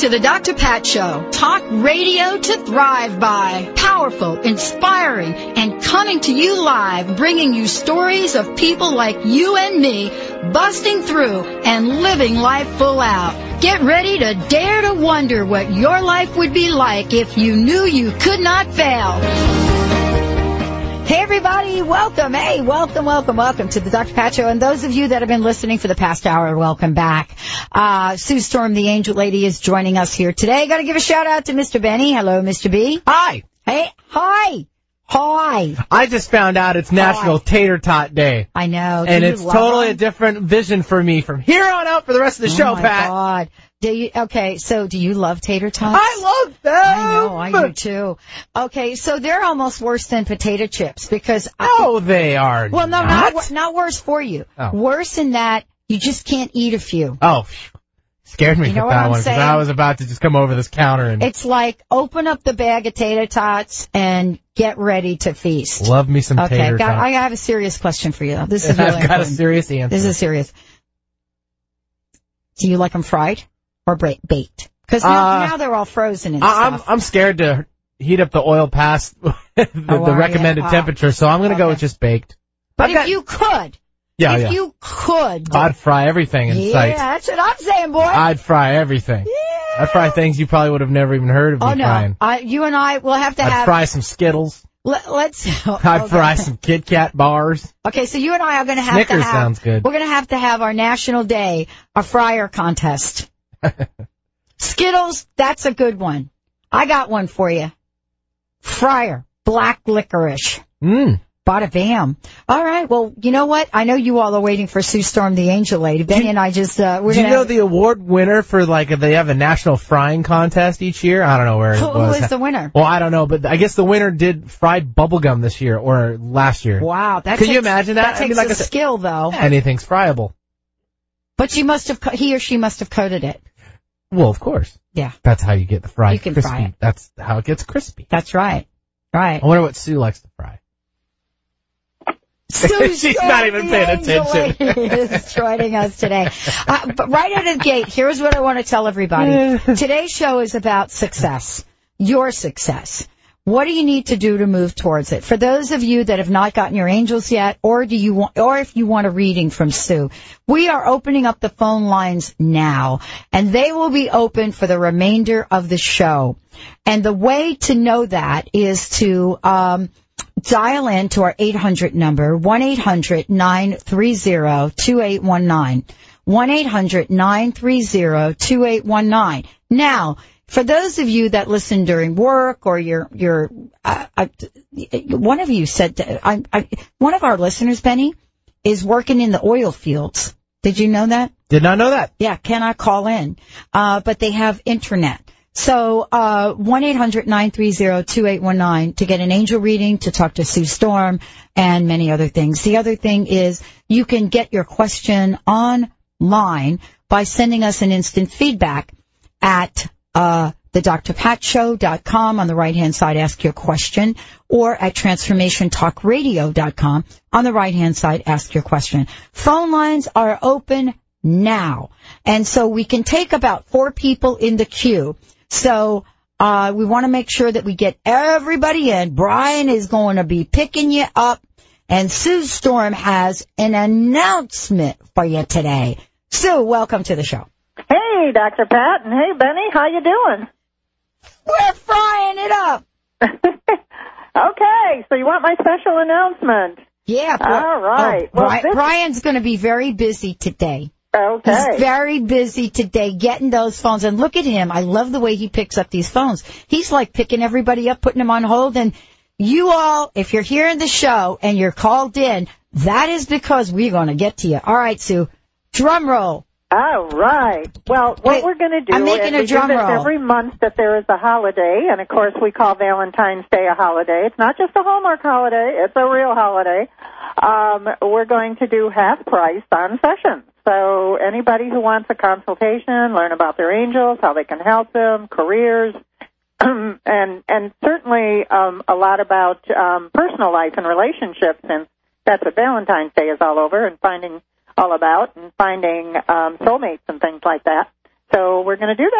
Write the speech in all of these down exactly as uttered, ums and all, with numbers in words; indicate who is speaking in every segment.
Speaker 1: to the Doctor Pat Show. Talk radio to thrive by. Powerful, inspiring, and coming to you live, bringing you stories of people like you and me busting through and living life full out. Get ready to dare to wonder what your life would be like if you knew you could not fail. Hey, everybody. Welcome. Hey, welcome, welcome, welcome to the Doctor Pat Show. And those of you that have been listening for the past hour, welcome back. Uh, Sue Storm, the Angel Lady, is joining us here today. Got to give a shout out to Mister Benny. Hello, Mister B.
Speaker 2: Hi.
Speaker 1: Hey, hi. Hi.
Speaker 2: I just found out it's National Hi. Tater Tot Day.
Speaker 1: I know.
Speaker 2: Do and it's totally them? a different vision for me from here on out for the rest of the
Speaker 1: oh
Speaker 2: show,
Speaker 1: my
Speaker 2: Pat.
Speaker 1: God. Do you, okay, so do you love tater tots?
Speaker 2: I love them.
Speaker 1: I know, I do too. Okay, so they're almost worse than potato chips because...
Speaker 2: Oh, I, they are
Speaker 1: Well, no,
Speaker 2: not.
Speaker 1: not, not worse for you.
Speaker 2: Oh.
Speaker 1: Worse in that you just can't eat a few.
Speaker 2: Oh, scared me
Speaker 1: you know
Speaker 2: with that
Speaker 1: I'm
Speaker 2: one because I was about to just come over this counter and...
Speaker 1: It's like open up the bag of tater tots and get ready to feast.
Speaker 2: Love me some
Speaker 1: okay,
Speaker 2: tater
Speaker 1: got,
Speaker 2: tots.
Speaker 1: I have a serious question for you, though. This is really
Speaker 2: I've got
Speaker 1: important.
Speaker 2: a serious answer.
Speaker 1: This is serious. Do you like them fried or baked? Because now,
Speaker 2: uh,
Speaker 1: now they're all frozen and
Speaker 2: I, I'm,
Speaker 1: stuff.
Speaker 2: I'm scared to heat up the oil past the,
Speaker 1: oh,
Speaker 2: the recommended
Speaker 1: uh,
Speaker 2: temperature, so I'm going to okay. go with just baked.
Speaker 1: But
Speaker 2: I've
Speaker 1: if
Speaker 2: got,
Speaker 1: you could,
Speaker 2: yeah,
Speaker 1: if
Speaker 2: yeah.
Speaker 1: you could.
Speaker 2: I'd fry everything in
Speaker 1: yeah,
Speaker 2: sight.
Speaker 1: Yeah, that's what I'm saying, boy.
Speaker 2: I'd fry everything.
Speaker 1: Yeah.
Speaker 2: I'd fry things you probably would have never even heard of me
Speaker 1: oh, no.
Speaker 2: frying.
Speaker 1: I, you and I will have to
Speaker 2: I'd
Speaker 1: have...
Speaker 2: I'd fry some Skittles.
Speaker 1: Let, let's... Oh,
Speaker 2: I'd
Speaker 1: okay.
Speaker 2: fry some Kit Kat bars.
Speaker 1: Okay, so you and I are going to have
Speaker 2: Snickers
Speaker 1: to have...
Speaker 2: sounds good.
Speaker 1: We're going to have to have our National Day, a fryer contest. Skittles, that's a good one. I got one for you. Fryer, black licorice.
Speaker 2: Mmm.
Speaker 1: Bada bam. All right. Well, you know what? I know you all are waiting for Sue Storm, the Angel Lady. Benny and I just, uh, we're
Speaker 2: Do you
Speaker 1: gonna
Speaker 2: know
Speaker 1: have...
Speaker 2: the award winner for, like, they have a national frying contest each year? I don't know where it
Speaker 1: who,
Speaker 2: was.
Speaker 1: Who is the winner?
Speaker 2: Well, I don't know, but I guess the winner did fried bubblegum this year or last year.
Speaker 1: Wow. That
Speaker 2: Could
Speaker 1: takes,
Speaker 2: you imagine that?
Speaker 1: That takes
Speaker 2: I mean, like
Speaker 1: a skill, though.
Speaker 2: Anything's friable.
Speaker 1: But she must have, he or she must have coated it.
Speaker 2: Well, of course.
Speaker 1: Yeah.
Speaker 2: That's how you get the fried
Speaker 1: You can
Speaker 2: crispy.
Speaker 1: fry it.
Speaker 2: That's how it gets crispy.
Speaker 1: That's right. Right.
Speaker 2: I wonder what Sue likes to fry.
Speaker 1: Sue's
Speaker 2: She's not even paying attention.
Speaker 1: Is joining us today. Uh, but right out of the gate, here's what I want to tell everybody. Today's show is about success. Your success. What do you need to do to move towards it? For those of you that have not gotten your angels yet, or do you want, or if you want a reading from Sue, we are opening up the phone lines now, and they will be open for the remainder of the show. And the way to know that is to um dial in to our eight hundred number, one eight hundred nine three zero two eight one nine, one eight hundred nine three zero two eight one nine. Now, for those of you that listen during work or you're, you're, uh, uh, one of you said, to, I, I, one of our listeners, Benny, is working in the oil fields. Did you know that?
Speaker 2: Did not know that.
Speaker 1: Yeah, cannot call in. Uh, but they have internet. So, uh, one eight hundred nine three zero two eight one nine to get an angel reading, to talk to Sue Storm, and many other things. The other thing is you can get your question online by sending us an instant feedback at Uh, the D R pat show dot com on the right-hand side, ask your question, or at transformation talk radio dot com on the right-hand side, ask your question. Phone lines are open now, and so we can take about four people in the queue. So uh, we want to make sure that we get everybody in. Brian is going to be picking you up, and Sue Storm has an announcement for you today. Sue, welcome to the show.
Speaker 3: Hey, Doctor Pat, and hey, Benny, how you doing?
Speaker 1: We're frying it up.
Speaker 3: Okay, so you want my special announcement?
Speaker 1: Yeah. Boy.
Speaker 3: All right.
Speaker 1: Oh,
Speaker 3: well,
Speaker 1: Brian,
Speaker 3: this...
Speaker 1: Brian's going to be very busy today.
Speaker 3: Okay.
Speaker 1: He's very busy today getting those phones. And look at him. I love the way he picks up these phones. He's like picking everybody up, putting them on hold. And you all, if you're hearing the show and you're called in, that is because we're going to get to you. All right, Sue. Drum roll.
Speaker 3: All right. Well, what
Speaker 1: Wait,
Speaker 3: we're going to do
Speaker 1: I'm making
Speaker 3: is
Speaker 1: a
Speaker 3: we
Speaker 1: drum
Speaker 3: do this
Speaker 1: roll.
Speaker 3: every month that there is a holiday, and of course we call Valentine's Day a holiday. It's not just a Hallmark holiday; it's a real holiday. Um, we're going to do half price on sessions. So anybody who wants a consultation, learn about their angels, how they can help them, careers, and and certainly um, a lot about um, personal life and relationships, and that's what Valentine's Day is all over, and finding all about, and finding um, soulmates and things like that. So we're going to do that.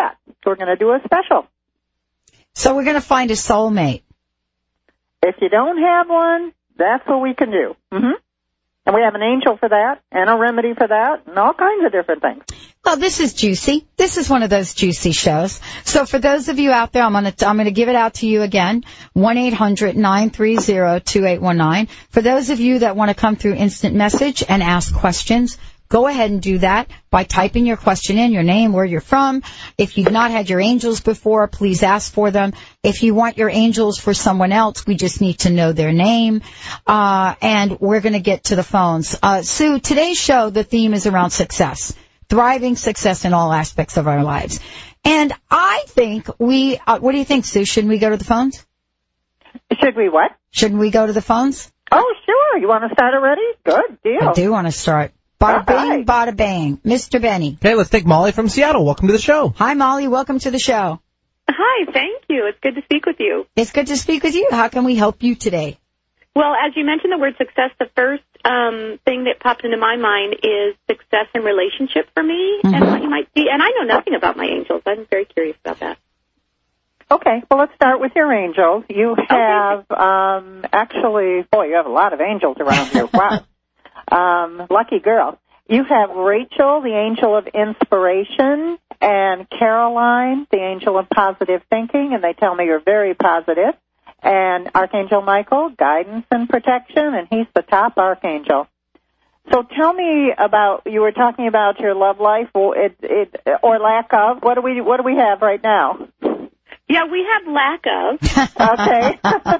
Speaker 3: we're going to do a special.
Speaker 1: So we're going to find a soulmate.
Speaker 3: If you don't have one, that's what we can do. Mm-hmm. And we have an angel for that, and a remedy for that, and all kinds of different things.
Speaker 1: Well, this is juicy. This is one of those juicy shows. So for those of you out there, I'm going to I'm going to give it out to you again. one eight hundred nine three zero two eight one nine. For those of you that want to come through instant message and ask questions, go ahead and do that by typing your question in, your name, where you're from. If you've not had your angels before, please ask for them. If you want your angels for someone else, we just need to know their name. Uh, and we're going to get to the phones. Uh, Sue, today's show, the theme is around success. Thriving success in all aspects of our lives. And I think we, uh, what do you think, Sue? Shouldn't we go to the phones?
Speaker 3: Should we what?
Speaker 1: Shouldn't we go to the phones?
Speaker 3: Oh, sure. You want to start already? Good deal.
Speaker 1: I do want to start. Bada bing,
Speaker 3: right.
Speaker 1: bada bang. Mister Benny.
Speaker 2: Okay, let's take Molly from Seattle. Welcome to the show.
Speaker 1: Hi, Molly. Welcome to the show.
Speaker 4: Hi, thank you. It's good to speak with you.
Speaker 1: It's good to speak with you. How can we help you today?
Speaker 4: Well, as you mentioned the word success, the first um, thing that popped into my mind is success in relationship for me, mm-hmm. and what you might see. And I know nothing about my angels. I'm very curious about that.
Speaker 3: Okay, well, let's start with your angels. You have, okay. um, actually, boy, you have a lot of angels around you. Wow. Um, lucky girl. You have Rachel, the angel of inspiration, and Caroline, the angel of positive thinking, and they tell me you're very positive. And Archangel Michael, guidance and protection, and he's the top archangel. So tell me about, you were talking about your love life, or, it, it, or lack of. What do we What do we have right now?
Speaker 4: Yeah, we have lack of.
Speaker 3: Okay.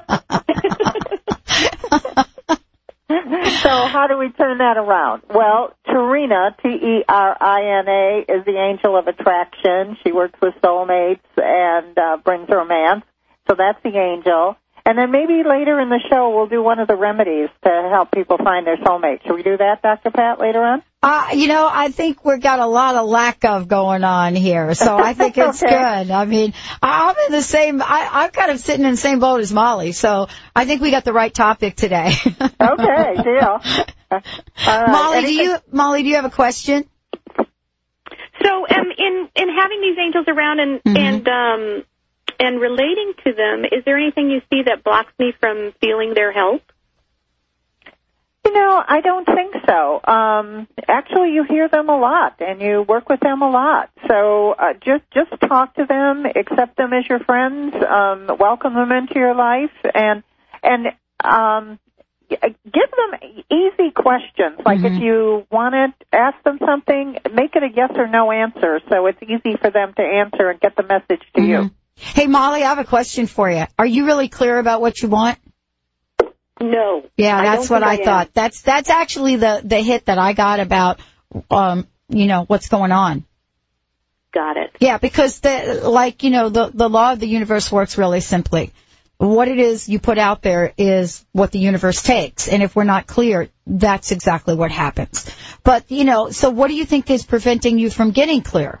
Speaker 3: So how do we turn that around? Well, Terina, T E R I N A, is the angel of attraction. She works with soulmates and uh, brings romance. So that's the angel. And then maybe later in the show we'll do one of the remedies to help people find their soulmate. Should we do that, Doctor Pat, later on?
Speaker 1: Uh, you know, I think we've got a lot of lack of going on here, so I think it's
Speaker 3: okay.
Speaker 1: good. I mean, I'm in the same, I, I'm kind of sitting in the same boat as Molly, so I think we got the right topic today.
Speaker 3: Okay, deal. Uh,
Speaker 1: Molly,
Speaker 3: anything?
Speaker 1: do you, Molly, do you have a question?
Speaker 4: So, um, in, in having these angels around and, mm-hmm. and, um, and relating to them, is there anything you see that blocks me from feeling their help?
Speaker 3: You know, I don't think so. Um, actually, you hear them a lot, and you work with them a lot. So uh, just just talk to them, accept them as your friends, um, welcome them into your life, and and um, give them easy questions. Like mm-hmm. if you want to ask them something, make it a yes or no answer, so it's easy for them to answer and get the message to mm-hmm. you.
Speaker 1: Hey, Molly, I have a question for you. Are you really clear about what you want?
Speaker 4: No.
Speaker 1: Yeah, that's what I, I thought. That's that's actually the, the hit that I got about, um, you know, what's going on.
Speaker 4: Got it.
Speaker 1: Yeah, because the like, you know, the the law of the universe works really simply. What it is you put out there is what the universe takes, and if we're not clear, that's exactly what happens. But you know, so what do you think is preventing you from getting clear?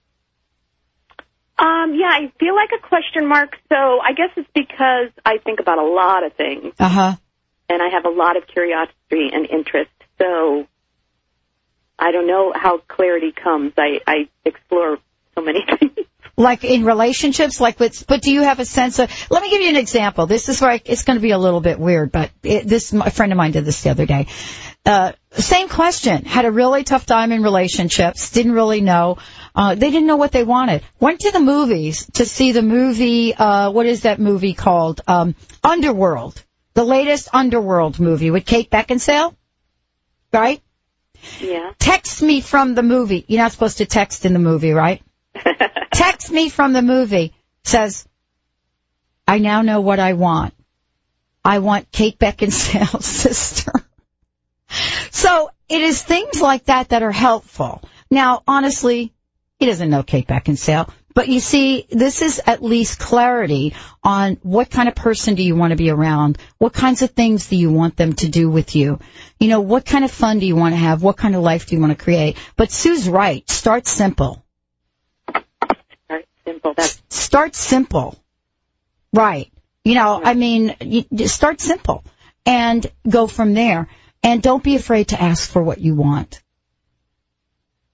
Speaker 4: Um, yeah, I feel like a question mark. So I guess it's because I think about a lot of things.
Speaker 1: Uh huh.
Speaker 4: And I have a lot of curiosity and interest. So I don't know how clarity comes. I, I explore so many things.
Speaker 1: Like in relationships, like with, but do you have a sense of, let me give you an example. This is where I, it's going to be a little bit weird, but it, this, a friend of mine did this the other day. Uh, same question, had a really tough time in relationships, didn't really know, uh, they didn't know what they wanted. Went to the movies to see the movie, uh, what is that movie called? Um, Underworld. The latest Underworld movie with Kate Beckinsale. Right?
Speaker 4: Yeah.
Speaker 1: Text me from the movie. You're not supposed to text in the movie, right? Text me from the movie. Says, I now know what I want. I want Kate Beckinsale's sister. So it is things like that that are helpful. Now, honestly, he doesn't know Kate Beckinsale. But you see, this is at least clarity on what kind of person do you want to be around? What kinds of things do you want them to do with you? You know, what kind of fun do you want to have? What kind of life do you want to create? But Sue's right. Start simple.
Speaker 4: Start simple. That's-
Speaker 1: start simple. Right. You know, I mean, you, start simple and go from there. And don't be afraid to ask for what you want.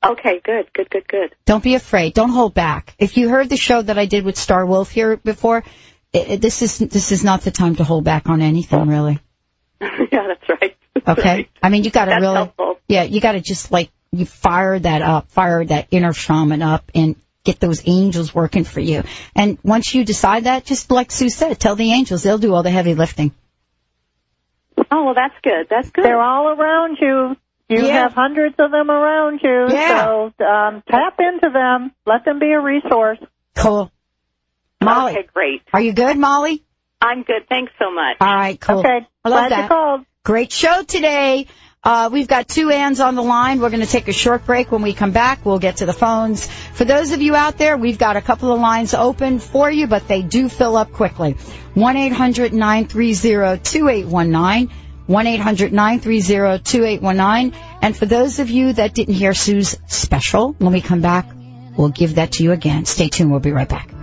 Speaker 4: Okay, good, good, good, good.
Speaker 1: Don't be afraid. Don't hold back. If you heard the show that I did with Star Wolf here before, it, it, this is this is not the time to hold back on anything, really.
Speaker 4: Yeah, that's right. That's
Speaker 1: Okay?
Speaker 4: right.
Speaker 1: I mean, you got to
Speaker 4: That's
Speaker 1: really,
Speaker 4: helpful.
Speaker 1: yeah, you got to just like you fire that up, fire that inner shaman up, and get those angels working for you. And once you decide that, just like Sue said, tell the angels they'll do all the heavy lifting.
Speaker 4: Oh, well, that's good. That's good.
Speaker 3: They're all around you. You
Speaker 1: Yeah.
Speaker 3: have hundreds of them around you.
Speaker 1: Yeah.
Speaker 3: So um, tap into them. Let them be a resource.
Speaker 1: Cool. Molly,
Speaker 4: Okay, great.
Speaker 1: are you good, Molly?
Speaker 4: I'm good. Thanks so much.
Speaker 1: All right, cool.
Speaker 3: Okay.
Speaker 1: I love
Speaker 3: Glad
Speaker 1: that.
Speaker 3: you called.
Speaker 1: Great show today. Uh, we've got two Anns on the line. We're going to take a short break. When we come back, we'll get to the phones. For those of you out there, we've got a couple of lines open for you, but they do fill up quickly. one eight hundred nine three zero two eight one nine. one eight hundred nine three zero two eight one nine. And for those of you that didn't hear Sue's special, when we come back, we'll give that to you again. Stay tuned. We'll be right back.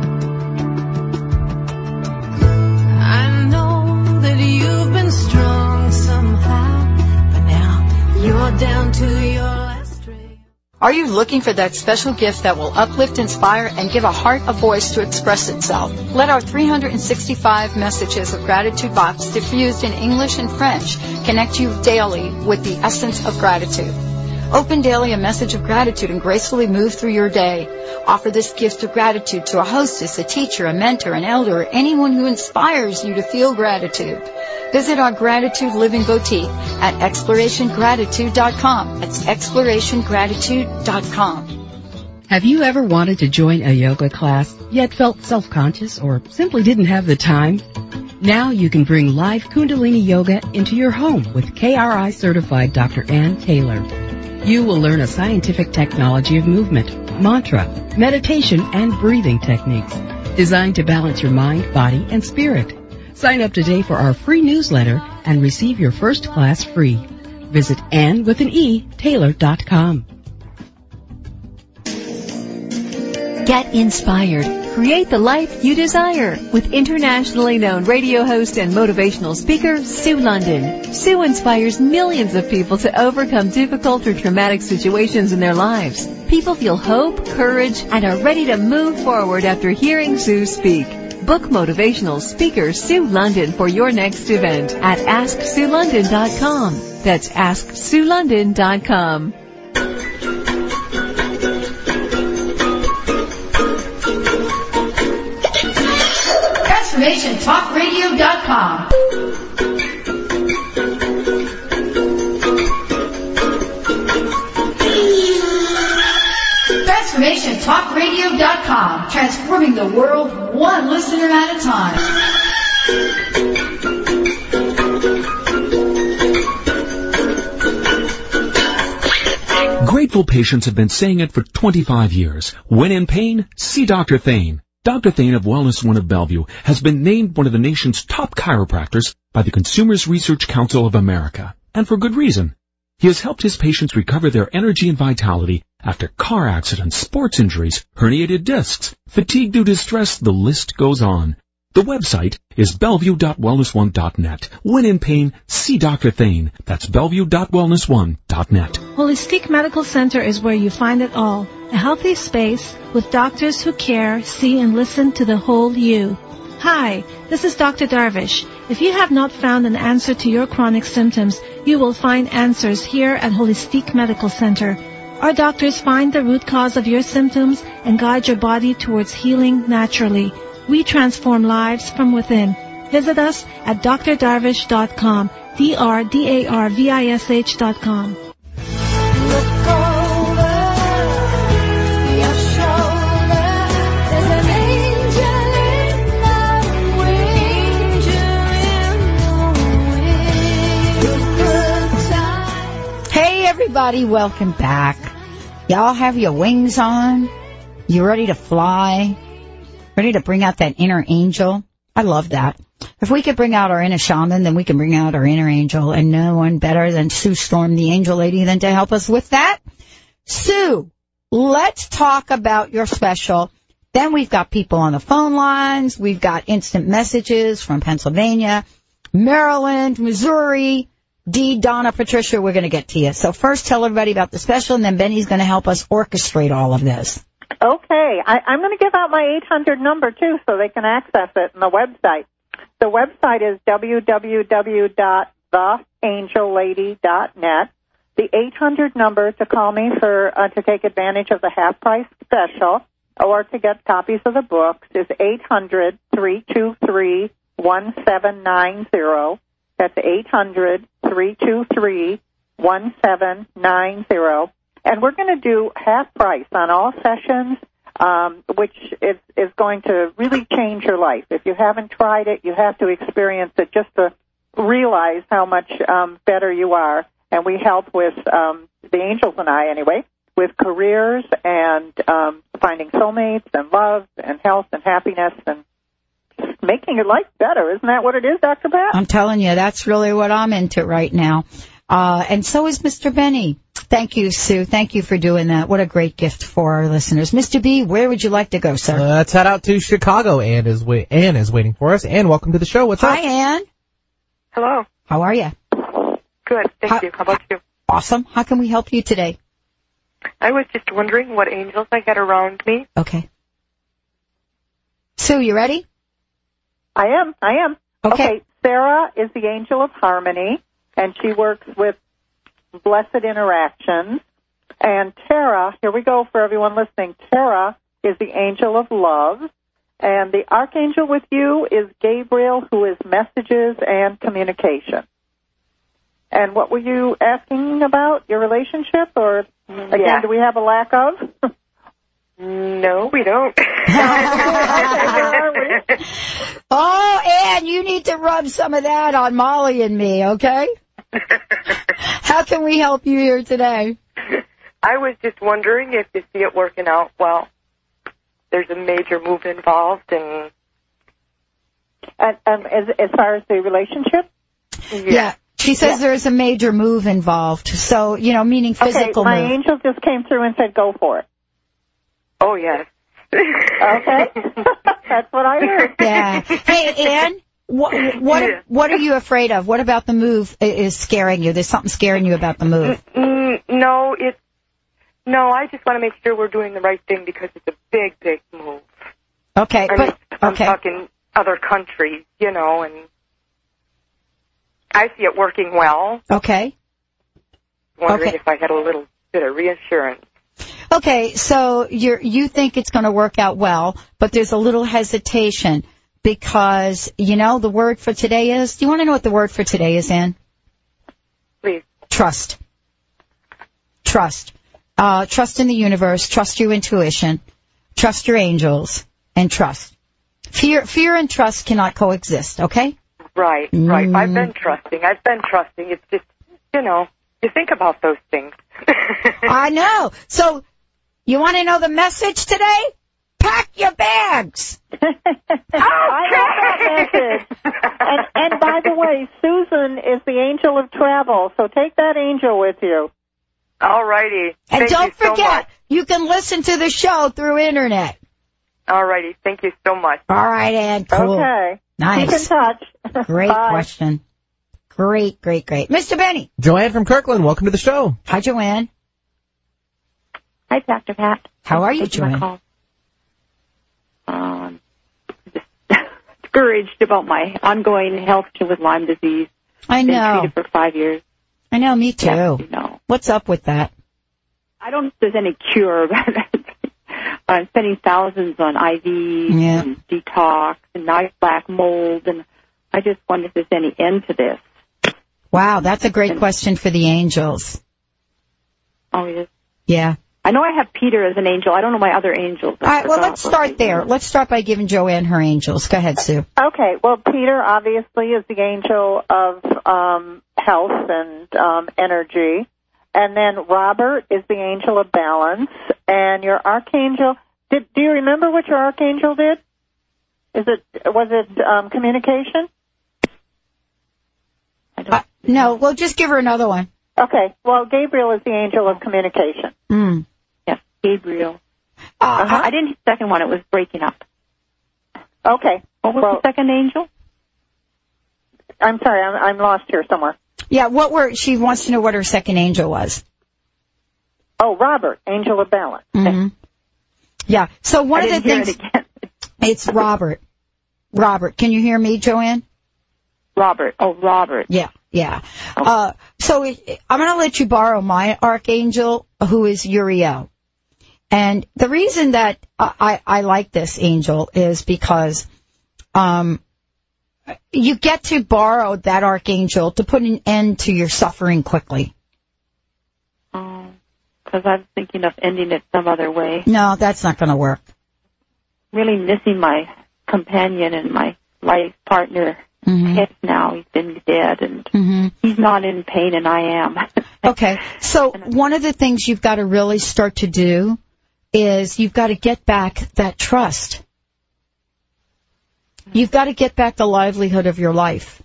Speaker 5: I know that you've been strong somehow, but now you're down to your last ray.
Speaker 1: Are you looking for that special gift that will uplift, inspire, and give a heart a voice to express itself? Let our three hundred sixty-five messages of gratitude box, diffused in English and French, connect you daily with the essence of gratitude. Open daily a message of gratitude and gracefully move through your day. Offer this gift of gratitude to a hostess, a teacher, a mentor, an elder, or anyone who inspires you to feel gratitude. Visit our Gratitude Living Boutique at exploration gratitude dot com. That's exploration gratitude dot com.
Speaker 6: Have you ever wanted to join a yoga class, yet felt self-conscious or simply didn't have the time? Now you can bring live Kundalini Yoga into your home with K R I certified Doctor Ann Taylor. You will learn a scientific technology of movement, mantra, meditation, and breathing techniques designed to balance your mind, body, and spirit. Sign up today for our free newsletter and receive your first class free. Visit Ann with an E, Taylor dot com.
Speaker 7: Get inspired. Create the life you desire with internationally known radio host and motivational speaker, Sue London. Sue inspires millions of people to overcome difficult or traumatic situations in their lives. People feel hope, courage, and are ready to move forward after hearing Sue speak. Book motivational speaker Sue London for your next event at ask sue london dot com. That's ask sue london dot com.
Speaker 1: Transformation Talk Radio dot com. Transformation Talk Radio dot com. Transforming the world one listener at a time.
Speaker 8: Grateful patients have been saying it for twenty-five years. When in pain, see Doctor Thane. Doctor Thane of Wellness One of Bellevue has been named one of the nation's top chiropractors by the Consumers Research Council of America, and for good reason. He has helped his patients recover their energy and vitality after car accidents, sports injuries, herniated discs, fatigue due to stress, the list goes on. The website is bellevue dot wellness one dot net. When in pain, see Doctor Thane. That's bellevue dot wellness one dot net.
Speaker 9: Holistic Medical Center is where you find it all. A healthy space with doctors who care, see, and listen to the whole you. Hi, this is Doctor Darvish. If you have not found an answer to your chronic symptoms, you will find answers here at Holistic Medical Center. Our doctors find the root cause of your symptoms and guide your body towards healing naturally. We transform lives from within. Visit us at d r darvish dot com, D R D A R V I S H dot com.
Speaker 1: Hey everybody, welcome back. Y'all have your wings on? You ready to fly? Ready to bring out that inner angel? I love that. If we could bring out our inner shaman, then we can bring out our inner angel, and no one better than Sue Storm, the angel lady, than to help us with that. Sue, let's talk about your special. Then we've got people on the phone lines. We've got instant messages from Pennsylvania, Maryland, Missouri, Dee, Donna, Patricia, we're going to get to you. So first tell everybody about the special, and then Benny's going to help us orchestrate all of this.
Speaker 3: Okay. I, I'm going to give out my eight hundred number, too, so they can access it on the website. The website is w w w dot the angel lady dot net. The eight hundred number to call me for uh, to take advantage of the half-price special or to get copies of the books is eight hundred, three two three, one seven nine zero. That's eight hundred, three two three, one seven nine zero. And we're going to do half price on all sessions, um, which is, is going to really change your life. If you haven't tried it, you have to experience it just to realize how much um, better you are. And we help with, um, the angels and I anyway, with careers and um, finding soulmates and love and health and happiness and just making your life better. Isn't that what it is, Doctor Pat?
Speaker 1: I'm telling you, that's really what I'm into right now. Uh, and so is Mister Benny. Thank you, Sue. Thank you for doing that. What a great gift for our listeners. Mister B, where would you like to go, sir?
Speaker 2: Uh, let's head out to Chicago. Ann is, wa- Ann is waiting for us. Ann, welcome to the show. What's
Speaker 1: Hi,
Speaker 2: up?
Speaker 1: Ann.
Speaker 10: Hello.
Speaker 1: How are you?
Speaker 10: Good, thank
Speaker 1: How,
Speaker 10: you. How about you?
Speaker 1: Awesome. How can we help you today?
Speaker 10: I was just wondering what angels I had around me.
Speaker 1: Okay. Sue, you ready?
Speaker 3: I am. I am.
Speaker 1: Okay.
Speaker 3: Okay. Sarah is the angel of harmony, and she works with blessed interactions. And Tara, here we go for everyone listening. Tara is the angel of love, and the archangel with you is Gabriel, who is messages and communication. And what were you asking about? Your relationship, or again,
Speaker 10: Yeah.
Speaker 3: do we have a lack of?
Speaker 10: No, we don't.
Speaker 1: Oh, Ann, you need to rub some of that on Molly and me, okay? How can we help you here today?
Speaker 10: I was just wondering if you see it working out well. There's a major move involved, and
Speaker 3: And, um, as, as far as the relationship?
Speaker 10: yeah.
Speaker 1: Yeah. She says
Speaker 3: Yeah.
Speaker 1: there's a major move involved. So, you know, meaning physical
Speaker 3: okay, my
Speaker 1: move.
Speaker 3: angel just came through and said, go for it.
Speaker 10: Oh, yes.
Speaker 3: Okay. That's what I heard.
Speaker 1: Yeah. Hey, Ann, what what
Speaker 10: Yeah.
Speaker 1: what are you afraid of? What about the move i- is scaring you? There's something scaring you about the move.
Speaker 10: Mm, no, it's, no, I just want to make sure we're doing the right thing because it's a big, big move.
Speaker 1: Okay,
Speaker 10: I mean,
Speaker 1: but
Speaker 10: I'm
Speaker 1: okay.
Speaker 10: talking other countries, you know, and I see it working well.
Speaker 1: Okay.
Speaker 10: Wondering
Speaker 1: Okay.
Speaker 10: if I had a little bit of reassurance.
Speaker 1: Okay, so you you think it's going to work out well, but there's a little hesitation because, you know, the word for today is, do you want to know what the word for today is, Ann?
Speaker 10: Please.
Speaker 1: Trust. Trust. Uh, trust in the universe, trust your intuition, trust your angels, and trust. Fear, fear and trust cannot coexist, okay?
Speaker 10: Right, right.
Speaker 1: Mm.
Speaker 10: I've been trusting. I've been trusting. It's just, you know, you think about those things.
Speaker 1: I know. So, you want to know the message today? Pack your bags.
Speaker 3: I love that message. And, and by the way, Susan is the angel of travel, so take that angel with you.
Speaker 10: All righty.
Speaker 1: And
Speaker 10: Thank
Speaker 1: don't
Speaker 10: you so
Speaker 1: forget,
Speaker 10: much.
Speaker 1: you can listen to the show through internet.
Speaker 10: All righty. Thank you so much.
Speaker 1: All right, Ann. Cool.
Speaker 3: Okay.
Speaker 1: Nice.
Speaker 3: Keep in touch.
Speaker 1: Great
Speaker 3: Bye.
Speaker 1: question. Great, great, great. Mister Benny.
Speaker 2: Joanne from Kirkland, welcome to the show.
Speaker 1: Hi, Joanne.
Speaker 11: Hi, Doctor Pat.
Speaker 1: How are you,
Speaker 11: Thanks for my
Speaker 1: Joanne?
Speaker 11: call. Um, just discouraged about my ongoing health with Lyme disease.
Speaker 1: I
Speaker 11: Been
Speaker 1: know.
Speaker 11: treated for five years.
Speaker 1: I know, me too.
Speaker 11: Yeah, you know.
Speaker 1: What's up with that?
Speaker 11: I don't know if there's any cure. I'm spending thousands on I Vs
Speaker 1: Yeah.
Speaker 11: and detox and night black mold, and I just wonder if there's any end to this.
Speaker 1: Wow, that's a great question for the angels.
Speaker 11: Oh, yes.
Speaker 1: Yeah.
Speaker 11: I know I have Peter as an angel. I don't know my other angels.
Speaker 1: All right, well, let's start there. Let's start by giving Joanne her angels. Go ahead, Sue.
Speaker 3: Okay, well, Peter obviously is the angel of um, health and um, energy. And then Robert is the angel of balance. And your archangel, did, do you remember what your archangel did? Is it, was it um, communication?
Speaker 1: Uh, no, well, just give her another one.
Speaker 3: Okay, well, Gabriel is the angel of communication.
Speaker 1: Mm.
Speaker 11: Yes, Gabriel.
Speaker 1: Uh,
Speaker 11: Uh-huh. I didn't hit the second one. It was breaking up.
Speaker 3: Okay.
Speaker 11: What was
Speaker 3: well,
Speaker 11: the second angel?
Speaker 3: I'm sorry, I'm, I'm lost here somewhere.
Speaker 1: Yeah, what were, she wants to know what her second angel was.
Speaker 3: Oh, Robert, angel of balance.
Speaker 1: Mm-hmm. Yeah, so one
Speaker 3: I
Speaker 1: of the
Speaker 3: didn't hear
Speaker 1: things,
Speaker 3: it again.
Speaker 1: it's Robert. Robert, can you hear me, Joanne?
Speaker 11: Robert. Oh, Robert.
Speaker 1: Yeah, yeah. Uh, so it, I'm going to let you borrow my archangel, who is Uriel. And the reason that I, I, I like this angel is because um, you get to borrow that archangel to put an end to your suffering quickly.
Speaker 11: Because I'm thinking of ending it some other way.
Speaker 1: No, that's not going to work.
Speaker 11: Really missing my companion and my life partner.
Speaker 1: Mm-hmm.
Speaker 11: Heck now, he's been dead, and
Speaker 1: mm-hmm.
Speaker 11: he's not in pain, and I am.
Speaker 1: Okay, so one of the things you've got to really start to do is you've got to get back that trust. You've got to get back the livelihood of your life,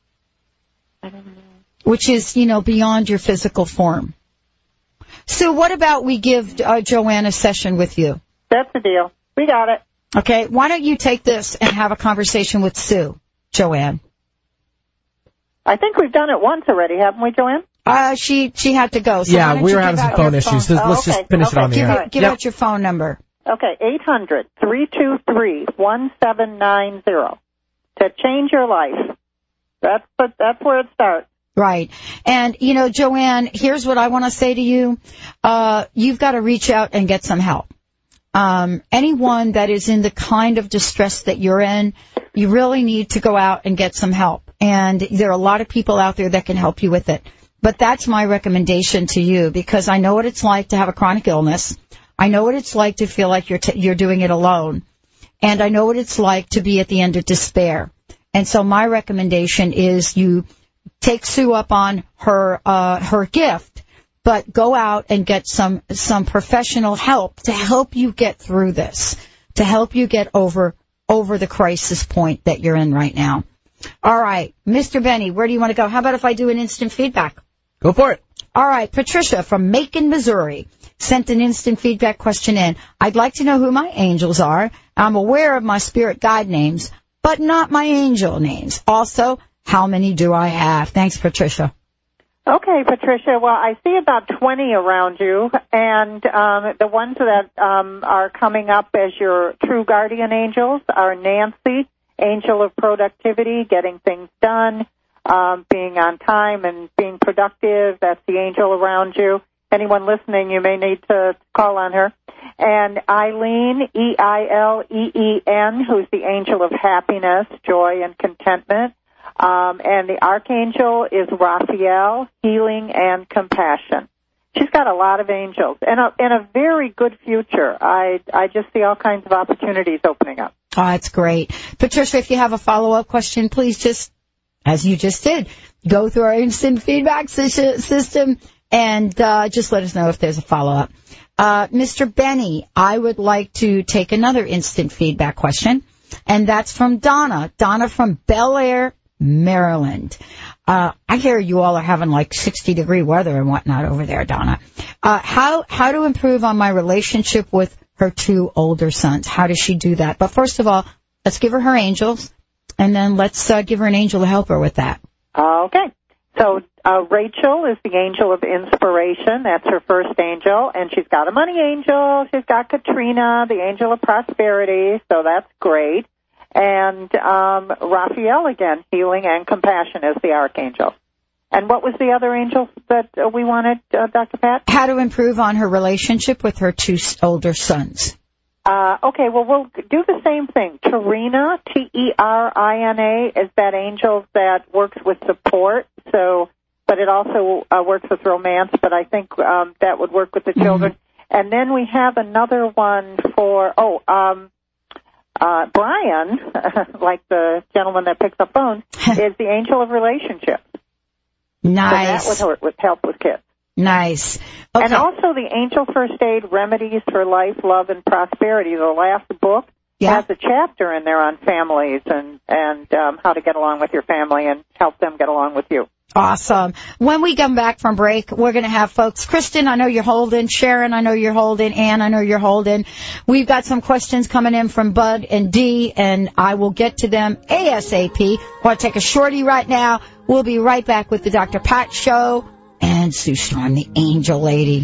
Speaker 11: I don't know.
Speaker 1: which is, you know, beyond your physical form. So what about we give uh, Joanne a session with you?
Speaker 3: That's the deal. We got it.
Speaker 1: Okay, why don't you take this and have a conversation with Sue, Joanne?
Speaker 3: I think we've done it once already, haven't we, Joanne?
Speaker 1: Uh, she she had to go. So
Speaker 2: yeah,
Speaker 1: why don't
Speaker 2: we
Speaker 1: you
Speaker 2: were
Speaker 1: give
Speaker 2: having some
Speaker 1: out
Speaker 2: phone
Speaker 1: your
Speaker 2: issues.
Speaker 1: phone-
Speaker 2: So let's
Speaker 3: Oh,
Speaker 2: just
Speaker 3: okay.
Speaker 2: finish
Speaker 3: Okay.
Speaker 2: it on the
Speaker 1: Give,
Speaker 2: air.
Speaker 1: it- give
Speaker 2: Yep.
Speaker 1: out your phone number.
Speaker 3: Okay, eight hundred, three two three, one seven nine zero. To change your life. That's the, that's where it starts.
Speaker 1: Right. And, you know, Joanne, here's what I want to say to you. Uh, you've got to reach out and get some help. Um, anyone that is in the kind of distress that you're in, you really need to go out and get some help. And there are a lot of people out there that can help you with it. But that's my recommendation to you, because I know what it's like to have a chronic illness. I know what it's like to feel like you're t- you're doing it alone. And I know what it's like to be at the end of despair. And so my recommendation is you take Sue up on her uh, her gift, but go out and get some some professional help to help you get through this, to help you get over over the crisis point that you're in right now. All right, Mister Benny, where do you want to go? How about if I do an instant feedback?
Speaker 2: Go for it.
Speaker 1: All right, Patricia from Macon, Missouri, sent an instant feedback question in. I'd like to know who my angels are. I'm aware of my spirit guide names, but not my angel names. Also, how many do I have? Thanks, Patricia.
Speaker 3: Okay, Patricia. Well, I see about twenty around you, and um, the ones that um, are coming up as your true guardian angels are Nancy, angel of productivity, getting things done, um, being on time and being productive. That's the angel around you. Anyone listening, you may need to call on her. And Eileen, E I L E E N, who's the angel of happiness, joy, and contentment. Um, and the archangel is Raphael, healing and compassion. She's got a lot of angels and a, and a very good future. I I just see all kinds of opportunities opening up.
Speaker 1: Oh, that's great. Patricia, if you have a follow-up question, please just, as you just did, go through our instant feedback system and uh, just let us know if there's a follow-up. Uh, Mister Benny, I would like to take another instant feedback question, and that's from Donna. Donna from Bel Air, Maryland. Uh, I hear you all are having like sixty degree weather and whatnot over there, Donna. Uh, how, how to improve on my relationship with her two older sons? How does she do that? But first of all, let's give her her angels, and then let's uh, give her an angel to help her with that.
Speaker 3: Okay. So uh, Rachel is the angel of inspiration. That's her first angel. And she's got a money angel. She's got Katrina, the angel of prosperity. So that's great. And um, Raphael, again, healing and compassion is the archangel. And what was the other angel that uh, we wanted, uh, Doctor Pat?
Speaker 1: How to improve on her relationship with her two older sons.
Speaker 3: Uh, okay, well, we'll do the same thing. Terina, T E R I N A, is that angel that works with support. So, but it also uh, works with romance, but I think um, that would work with the children. Mm-hmm. And then we have another one for, oh, um, uh, Brian, like the gentleman that picks up phones, is the angel of relationships.
Speaker 1: Nice.
Speaker 3: So that would, would help with kids.
Speaker 1: Nice. Okay.
Speaker 3: And also the Angel First Aid Remedies for Life, Love, and Prosperity. The last book yeah. has a chapter in there on families and, and um, how to get along with your family and help them get along with you.
Speaker 1: Awesome. When we come back from break, we're going to have folks. Kristen, I know you're holding. Sharon, I know you're holding. Ann, I know you're holding. We've got some questions coming in from Bud and Dee, and I will get to them ASAP. Want to take a shorty right now. We'll be right back with the Doctor Pat Show and Sue Storm, the Angel Lady.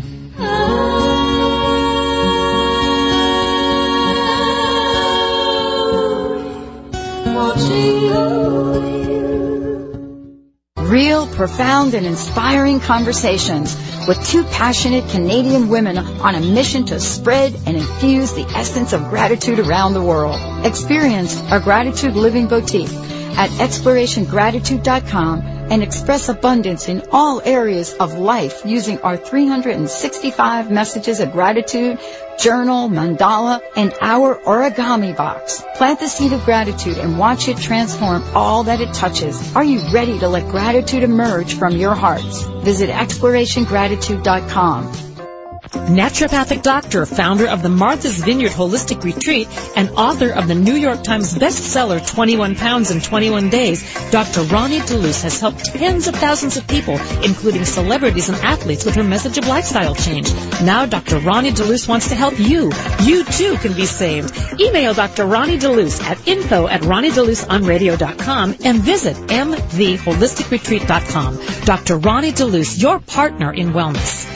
Speaker 1: Real, profound, and inspiring conversations with two passionate Canadian women on a mission to spread and infuse the essence of gratitude around the world. Experience our Gratitude Living Boutique at exploration gratitude dot com and express abundance in all areas of life using our three hundred sixty-five messages of gratitude, journal, mandala, and our origami box. Plant the seed of gratitude and watch it transform all that it touches. Are you ready to let gratitude emerge from your hearts? Visit exploration gratitude dot com.
Speaker 12: Naturopathic doctor, founder of the Martha's Vineyard Holistic Retreat, and author of the New York Times bestseller twenty-one pounds in twenty-one days, Doctor Ronnie DeLuce has helped tens of thousands of people, including celebrities and athletes, with her message of lifestyle change. Now Doctor Ronnie DeLuce wants to help you. You too can be saved. Email Doctor Ronnie DeLuce at info at ronnie deluce on radio dot com and visit m the holistic retreat dot com. Doctor Ronnie DeLuce, your partner in wellness.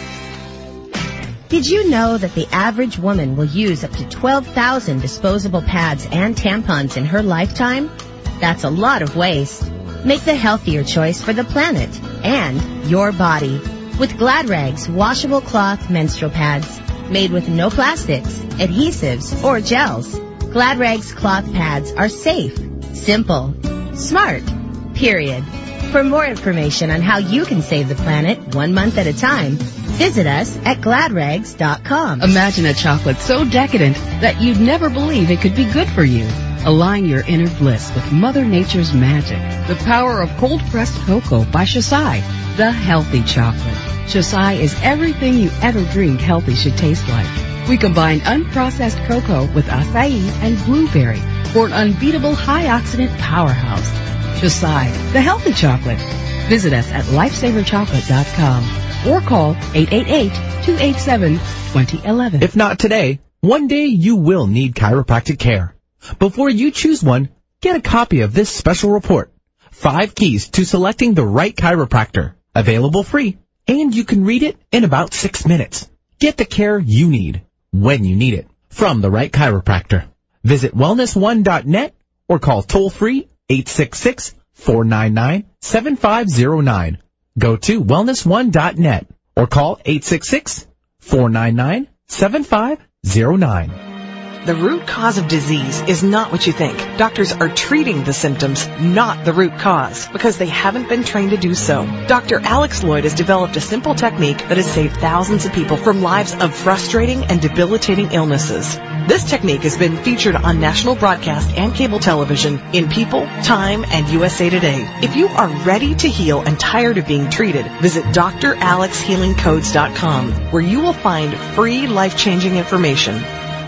Speaker 13: Did you know that the average woman will use up to twelve thousand disposable pads and tampons in her lifetime? That's a lot of waste. Make the healthier choice for the planet and your body with Glad Rags washable cloth menstrual pads made with no plastics, adhesives, or gels. Glad Rags cloth pads are safe, simple, smart, period. For more information on how you can save the planet one month at a time, visit us at glad rags dot com.
Speaker 6: Imagine a chocolate so decadent that you'd never believe it could be good for you. Align your inner bliss with Mother Nature's magic. The power of cold-pressed cocoa by Shasai, the healthy chocolate. Shasai is everything you ever dreamed healthy should taste like. We combine unprocessed cocoa with acai and blueberry for an unbeatable high-oxidant powerhouse. Shasai, the healthy chocolate. Visit us at lifesaver chocolate dot com or call eight eight eight, two eight seven, two zero one one.
Speaker 2: If not today, one day you will need chiropractic care. Before you choose one, get a copy of this special report. Five keys to selecting the right chiropractor. Available free, and you can read it in about six minutes. Get the care you need, when you need it, from the right chiropractor. Visit wellness one dot net or call toll-free eight six six, four nine nine, seven five zero nine. Go to wellness one dot net or call eight six six, four nine nine, seven five zero nine.
Speaker 14: The root cause of disease is not what you think. Doctors are treating the symptoms, not the root cause, because they haven't been trained to do so. Doctor Alex Lloyd has developed a simple technique that has saved thousands of people from lives of frustrating and debilitating illnesses. This technique has been featured on national broadcast and cable television in People, Time, and U S A Today. If you are ready to heal and tired of being treated, visit d r alex healing codes dot com, where you will find free life-changing information.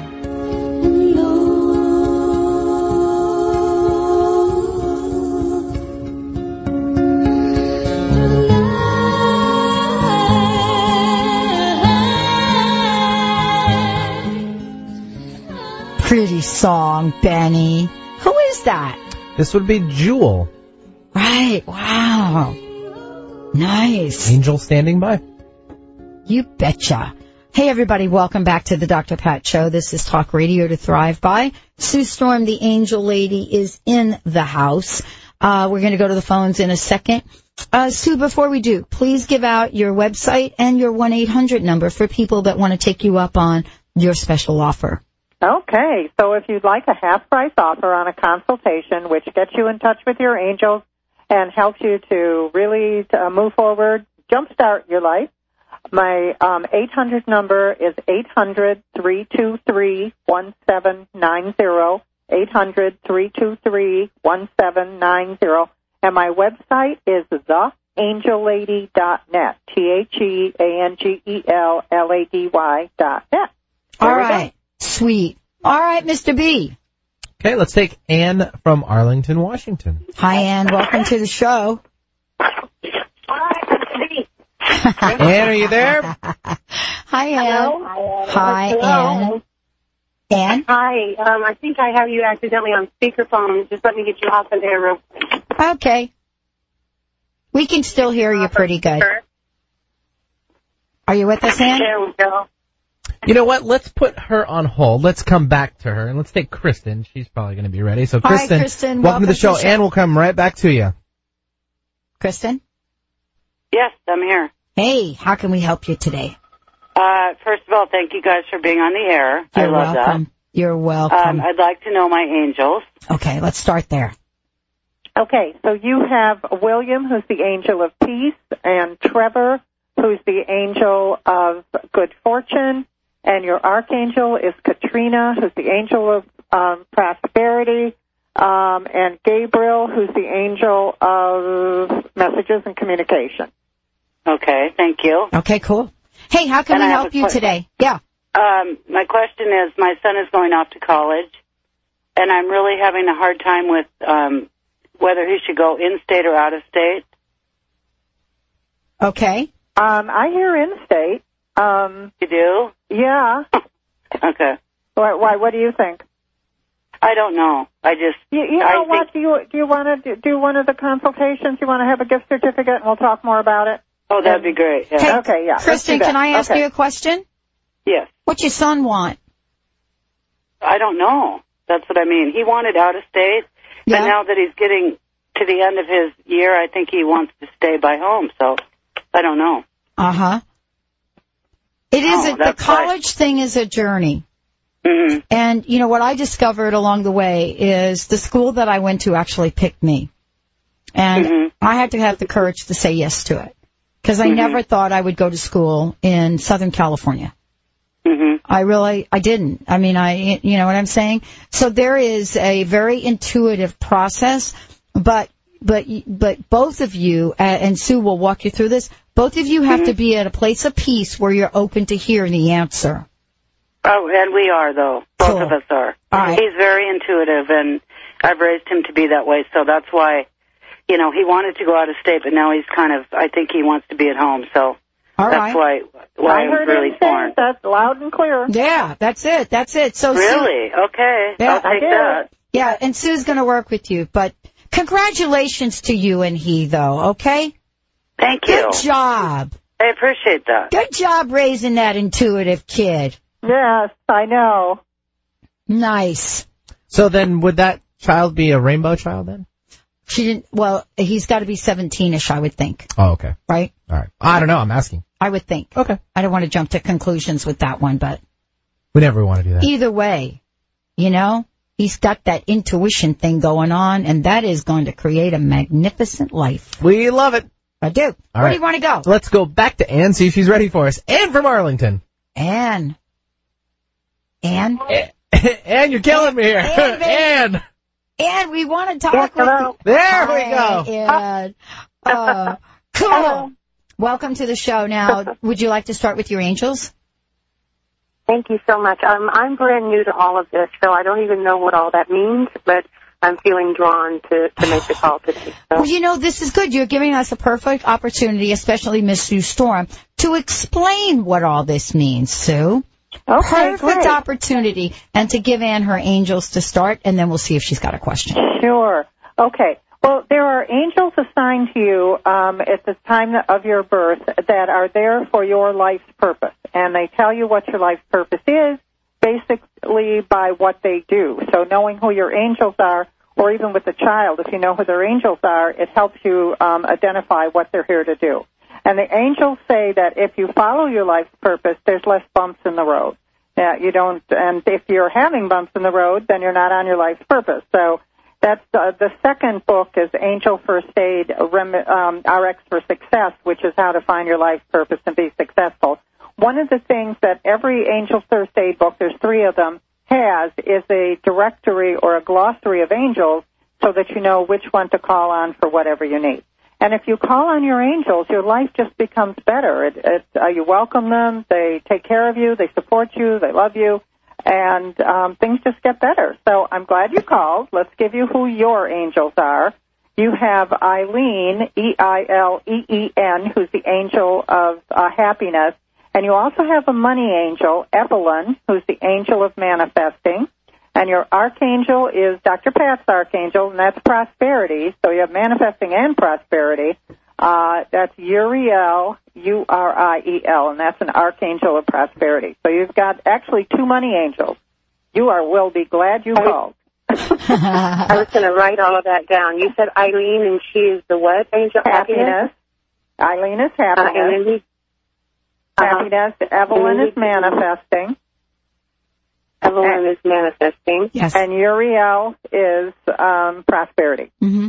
Speaker 1: Pretty song, Benny. Who is that?
Speaker 2: This would be Jewel.
Speaker 1: Right. Wow. Nice.
Speaker 2: Angel standing by.
Speaker 1: You betcha. Hey, everybody. Welcome back to the Doctor Pat Show. This is Talk Radio to Thrive By. Sue Storm, the Angel Lady, is in the house. Uh, we're going to go to the phones in a second. Uh, Sue, before we do, please give out your website and your one eight hundred number for people that want to take you up on your special offer.
Speaker 3: Okay, so if you'd like a half-price offer on a consultation, which gets you in touch with your angels and helps you to really uh, move forward, jumpstart your life, my um, eight hundred number is eight hundred, three two three, one seven nine zero, eight hundred, three two three, one seven nine zero, and my website is the angel lady dot net, T H E A N G E L L A D Y dot net.
Speaker 1: All right. Sweet. All right, Mister B.
Speaker 2: Okay, let's take Ann from Arlington, Washington.
Speaker 1: Hi, Ann. Welcome to the show.
Speaker 2: Ann, are you there?
Speaker 1: Hi, Ann.
Speaker 15: Hello?
Speaker 1: Hi,
Speaker 15: Hello?
Speaker 1: Ann. Ann?
Speaker 15: Hi. Um, I think I have you accidentally on speakerphone. Just let me get you off of there real quick.
Speaker 1: Okay. We can still hear you pretty good. Are you with us, Ann?
Speaker 15: There we go.
Speaker 16: You know what? Let's put her on hold. Let's come back to her, and let's take Kristen. She's probably going to be ready. So, Kristen,
Speaker 1: Hi, Kristen.
Speaker 16: welcome,
Speaker 1: Welcome
Speaker 16: to the show,
Speaker 1: to the show.
Speaker 16: and we'll come right back to you.
Speaker 1: Kristen?
Speaker 17: Yes, I'm here.
Speaker 1: Hey, how can we help you today?
Speaker 17: Uh, first of all, thank you guys for being on the air.
Speaker 1: You're
Speaker 17: I love
Speaker 1: welcome.
Speaker 17: that.
Speaker 1: You're welcome.
Speaker 17: Um, I'd like to know my angels.
Speaker 1: Okay, let's start there.
Speaker 3: Okay, so you have William, who's the angel of peace, and Trevor, who's the angel of good fortune, and your archangel is Katrina, who's the angel of um, prosperity, um, and Gabriel, who's the angel of messages and communication.
Speaker 17: Okay, thank you.
Speaker 1: Okay, cool. Hey, how can
Speaker 17: And
Speaker 1: we
Speaker 17: I have
Speaker 1: help
Speaker 17: a
Speaker 1: you
Speaker 17: question.
Speaker 1: today? Yeah.
Speaker 17: Um, my question is, my son is going off to college, and I'm really having a hard time with um, whether he should go in-state or out-of-state.
Speaker 3: Okay. Um, I hear in-state. Um,
Speaker 17: you do?
Speaker 3: Yeah.
Speaker 17: Okay.
Speaker 3: Why, why? What do you think?
Speaker 17: I don't know. I just...
Speaker 3: You, you know
Speaker 17: I
Speaker 3: what?
Speaker 17: think,
Speaker 3: Do you do you want to do one of the consultations? You want to have a gift certificate, and we'll talk more about it.
Speaker 17: Oh, that'd be great. Yeah.
Speaker 1: Hey,
Speaker 3: okay, yeah. let's
Speaker 1: Kristen,
Speaker 3: do that.
Speaker 1: can I ask
Speaker 3: okay.
Speaker 1: you a question?
Speaker 17: Yes.
Speaker 1: What's your son want?
Speaker 17: I don't know. That's what I mean. He wanted out-of-state,
Speaker 1: Yeah.
Speaker 17: but now that he's getting to the end of his year, I think he wants to stay by home, so I don't know.
Speaker 1: Uh-huh. It is
Speaker 17: Oh,
Speaker 1: a, the
Speaker 17: that's why-
Speaker 1: college thing is a journey.
Speaker 17: Mm-hmm.
Speaker 1: And, you know, what I discovered along the way is the school that I went to actually picked me. And
Speaker 17: Mm-hmm.
Speaker 1: I had to have the courage to say yes to it. Because I
Speaker 17: Mhm.
Speaker 1: never thought I would go to school in Southern California.
Speaker 17: Mm-hmm.
Speaker 1: I really, I didn't. I mean, I, you know what I'm saying? So there is a very intuitive process, but, but, but both of you, uh, and Sue will walk you through this, both of you have
Speaker 17: Mhm.
Speaker 1: to be at a place of peace where you're open to hear the answer.
Speaker 17: Oh, and we are, though. Both
Speaker 1: Cool.
Speaker 17: of us are.
Speaker 1: All right.
Speaker 17: He's very intuitive, and I've raised him to be that way, so that's why, you know, he wanted to go out of state, but now he's kind of, I think he wants to be at home, so
Speaker 1: All
Speaker 17: that's
Speaker 1: right.
Speaker 17: why, why
Speaker 3: I
Speaker 17: I'm
Speaker 3: heard
Speaker 17: really
Speaker 3: him say
Speaker 17: torn.
Speaker 3: that's loud and clear.
Speaker 1: Yeah, that's it. That's it. So Sue,
Speaker 17: Really? Okay.
Speaker 1: Yeah,
Speaker 17: I'll
Speaker 3: I
Speaker 17: take
Speaker 3: did.
Speaker 17: that.
Speaker 1: yeah, and Sue's going to work with you, but congratulations to you and he, though, okay?
Speaker 17: Thank you.
Speaker 1: Good job.
Speaker 17: I appreciate that.
Speaker 1: Good job raising that intuitive kid.
Speaker 3: Yes, I know.
Speaker 1: Nice.
Speaker 16: So then, would that child be a rainbow child then?
Speaker 1: She didn't, well, he's got to be seventeen-ish, I would think,
Speaker 16: Oh, okay.
Speaker 1: right?
Speaker 16: All right. I don't know. I'm asking.
Speaker 1: I would think.
Speaker 16: Okay.
Speaker 1: I don't want to jump to conclusions with that one, but
Speaker 16: We never want to do that.
Speaker 1: either way, you know, he's got that intuition thing going on, and that is going to create a magnificent life.
Speaker 16: We love it.
Speaker 1: I do.
Speaker 16: All
Speaker 1: Where
Speaker 16: right.
Speaker 1: do you want to go?
Speaker 16: Let's go back to Ann, see if she's ready for us. Ann from Arlington.
Speaker 1: Ann. Ann?
Speaker 16: Ann, you're killing me here.
Speaker 1: Ann, baby.
Speaker 16: Ann.
Speaker 1: Ann, we want to talk
Speaker 3: Yes,
Speaker 1: with
Speaker 3: hello.
Speaker 1: you.
Speaker 16: There we
Speaker 1: Hi,
Speaker 16: go.
Speaker 1: Ann. Uh, cool.
Speaker 3: Hello.
Speaker 1: Welcome to the show. Now, would you like to start with your angels?
Speaker 15: Thank you so much. Um, I'm brand new to all of this, so I don't even know what all that means, but I'm feeling drawn to, to make the call today. So.
Speaker 1: Well, you know, this is good. You're giving us a perfect opportunity, especially Miss Sue Storm, to explain what all this means, Sue.
Speaker 3: Okay,
Speaker 1: Perfect
Speaker 3: great.
Speaker 1: opportunity. And to give Ann her angels to start, and then we'll see if she's got a question.
Speaker 3: Sure. Okay. Well, there are angels assigned to you um, at the time of your birth that are there for your life's purpose, and they tell you what your life's purpose is basically by what they do. So knowing who your angels are, or even with the child, if you know who their angels are, it helps you um, identify what they're here to do. And the angels say that if you follow your life's purpose, there's less bumps in the road. Yeah, you don't, and if you're having bumps in the road, then you're not on your life's purpose. So that's uh, the second book is Angel First Aid, um, R X for Success, which is how to find your life's purpose and be successful. One of the things that every Angel First Aid book, there's three of them, has is a directory or a glossary of angels so that you know which one to call on for whatever you need. And if you call on your angels, your life just becomes better. It, it, uh, you welcome them, they take care of you, they support you, they love you, and um, things just get better. So I'm glad you called. Let's give you who your angels are. You have Eileen, E I L E E N, who's the angel of uh, happiness. And you also have a money angel, Evelyn, who's the angel of manifesting. And your archangel is Doctor Pat's archangel, and that's prosperity. So you have manifesting and prosperity. Uh, that's Uriel, U R I E L, and that's an archangel of prosperity. So you've got actually two money angels. You are will be glad you called.
Speaker 15: I was going to write all of that down. You said Eileen, and she is the what? Angel
Speaker 3: Happiness. Eileen is happiness.
Speaker 15: Uh, and then we, uh,
Speaker 3: happiness. Evelyn is manifesting.
Speaker 15: Evelyn
Speaker 3: and,
Speaker 15: is manifesting.
Speaker 1: Yes.
Speaker 3: And Uriel is um, prosperity.
Speaker 1: Mm-hmm.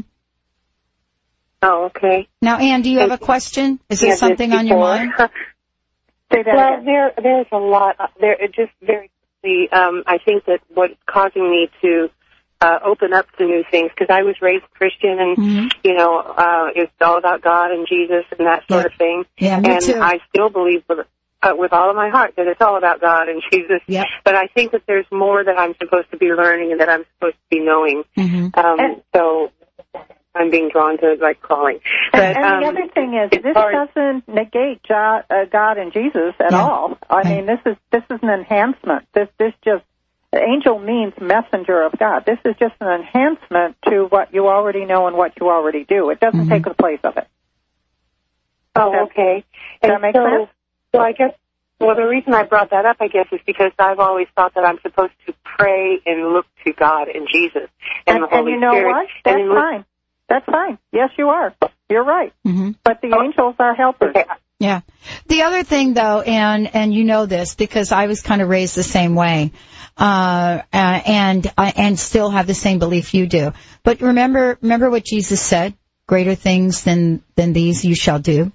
Speaker 15: Oh, okay.
Speaker 1: Now, Ann, do you have a question? Is there
Speaker 15: Yeah,
Speaker 1: something on your mind?
Speaker 3: Say that
Speaker 15: well,
Speaker 3: again.
Speaker 15: there, there's a lot. There, it just very quickly, um, I think that what's causing me to uh, open up to new things, because I was raised Christian, and
Speaker 1: Mm-hmm.
Speaker 15: you know, uh, it's all about God and Jesus and that sort
Speaker 1: Yeah.
Speaker 15: of thing.
Speaker 1: Yeah, me
Speaker 15: and
Speaker 1: too.
Speaker 15: I still believe with, uh, with all of my heart that it's all about God and Jesus.
Speaker 1: Yep.
Speaker 15: But I think that there's more that I'm supposed to be learning and that I'm supposed to be knowing.
Speaker 1: Mm-hmm.
Speaker 15: Um,
Speaker 3: And-
Speaker 15: so I'm being drawn to like calling.
Speaker 3: And,
Speaker 15: But
Speaker 3: and
Speaker 15: um,
Speaker 3: the other thing is,
Speaker 15: it's
Speaker 3: this
Speaker 15: hard.
Speaker 3: doesn't negate jo- uh, God and Jesus at
Speaker 1: Yeah.
Speaker 3: all. I
Speaker 1: Right.
Speaker 3: mean, this is this is an enhancement. This this just angel means messenger of God. This is just an enhancement to what you already know and what you already do. It doesn't
Speaker 1: Mm-hmm.
Speaker 3: take the place of it.
Speaker 15: Oh, okay.
Speaker 3: Does
Speaker 15: And
Speaker 3: that make
Speaker 15: so,
Speaker 3: sense?
Speaker 15: So I guess, well, the reason I brought that up, I guess, is because I've always thought that I'm supposed to pray and look to God and Jesus and,
Speaker 3: And,
Speaker 15: the Holy
Speaker 3: and you know
Speaker 15: Spirit.
Speaker 3: what? That's
Speaker 15: and look-
Speaker 3: fine. That's fine. Yes, you are. You're right.
Speaker 1: Mm-hmm.
Speaker 3: But the angels are helpers.
Speaker 15: Okay.
Speaker 1: Yeah. The other thing, though, and and you know this because I was kind of raised the same way, uh, uh, and uh, and still have the same belief you do. But remember, remember what Jesus said: "Greater things than than these you shall do."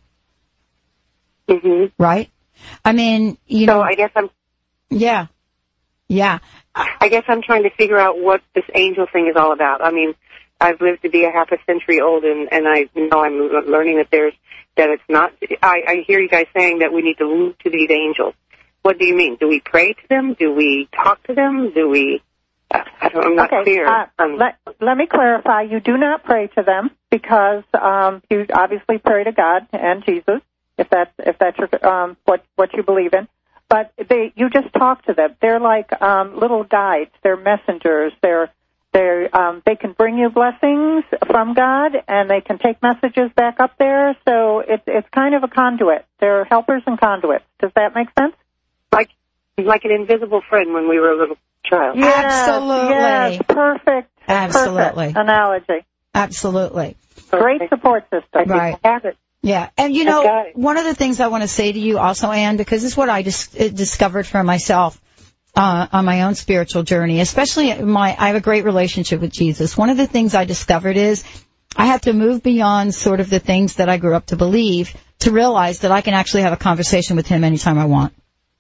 Speaker 15: Mm-hmm.
Speaker 1: Right? I mean, you
Speaker 15: So
Speaker 1: know.
Speaker 15: I guess I'm,
Speaker 1: Yeah. Yeah.
Speaker 15: I guess I'm trying to figure out what this angel thing is all about. I mean, I've lived to be a half a century old, and, and I know I'm learning that there's, that it's not, I, I hear you guys saying that we need to look to these angels. What do you mean? Do we pray to them? Do we talk to them? Do we, uh, I don't, I'm not
Speaker 3: okay,
Speaker 15: clear.
Speaker 3: Uh,
Speaker 15: um,
Speaker 3: let, let me clarify. You do not pray to them because um, you obviously pray to God and Jesus, if that's if that's your, um, what what you believe in. But they, you just talk to them. They're like um, little guides. They're messengers. They're they um, they can bring you blessings from God, and they can take messages back up there. So it's it's kind of a conduit. They're helpers and conduits. Does that make sense?
Speaker 15: like, like an invisible friend when we were a little child.
Speaker 3: Yes,
Speaker 1: Absolutely.
Speaker 3: Yes, perfect.
Speaker 1: Absolutely.
Speaker 3: Perfect analogy.
Speaker 1: Absolutely.
Speaker 3: Great support system.
Speaker 1: Right.
Speaker 15: Have it.
Speaker 1: Yeah, and you
Speaker 15: I've
Speaker 1: know,
Speaker 15: got it.
Speaker 1: one of the things I want to say to you also, Ann, because this is what I dis- uh, discovered for myself uh, on my own spiritual journey, especially my, I have a great relationship with Jesus. One of the things I discovered is I have to move beyond sort of the things that I grew up to believe to realize that I can actually have a conversation with him anytime I want.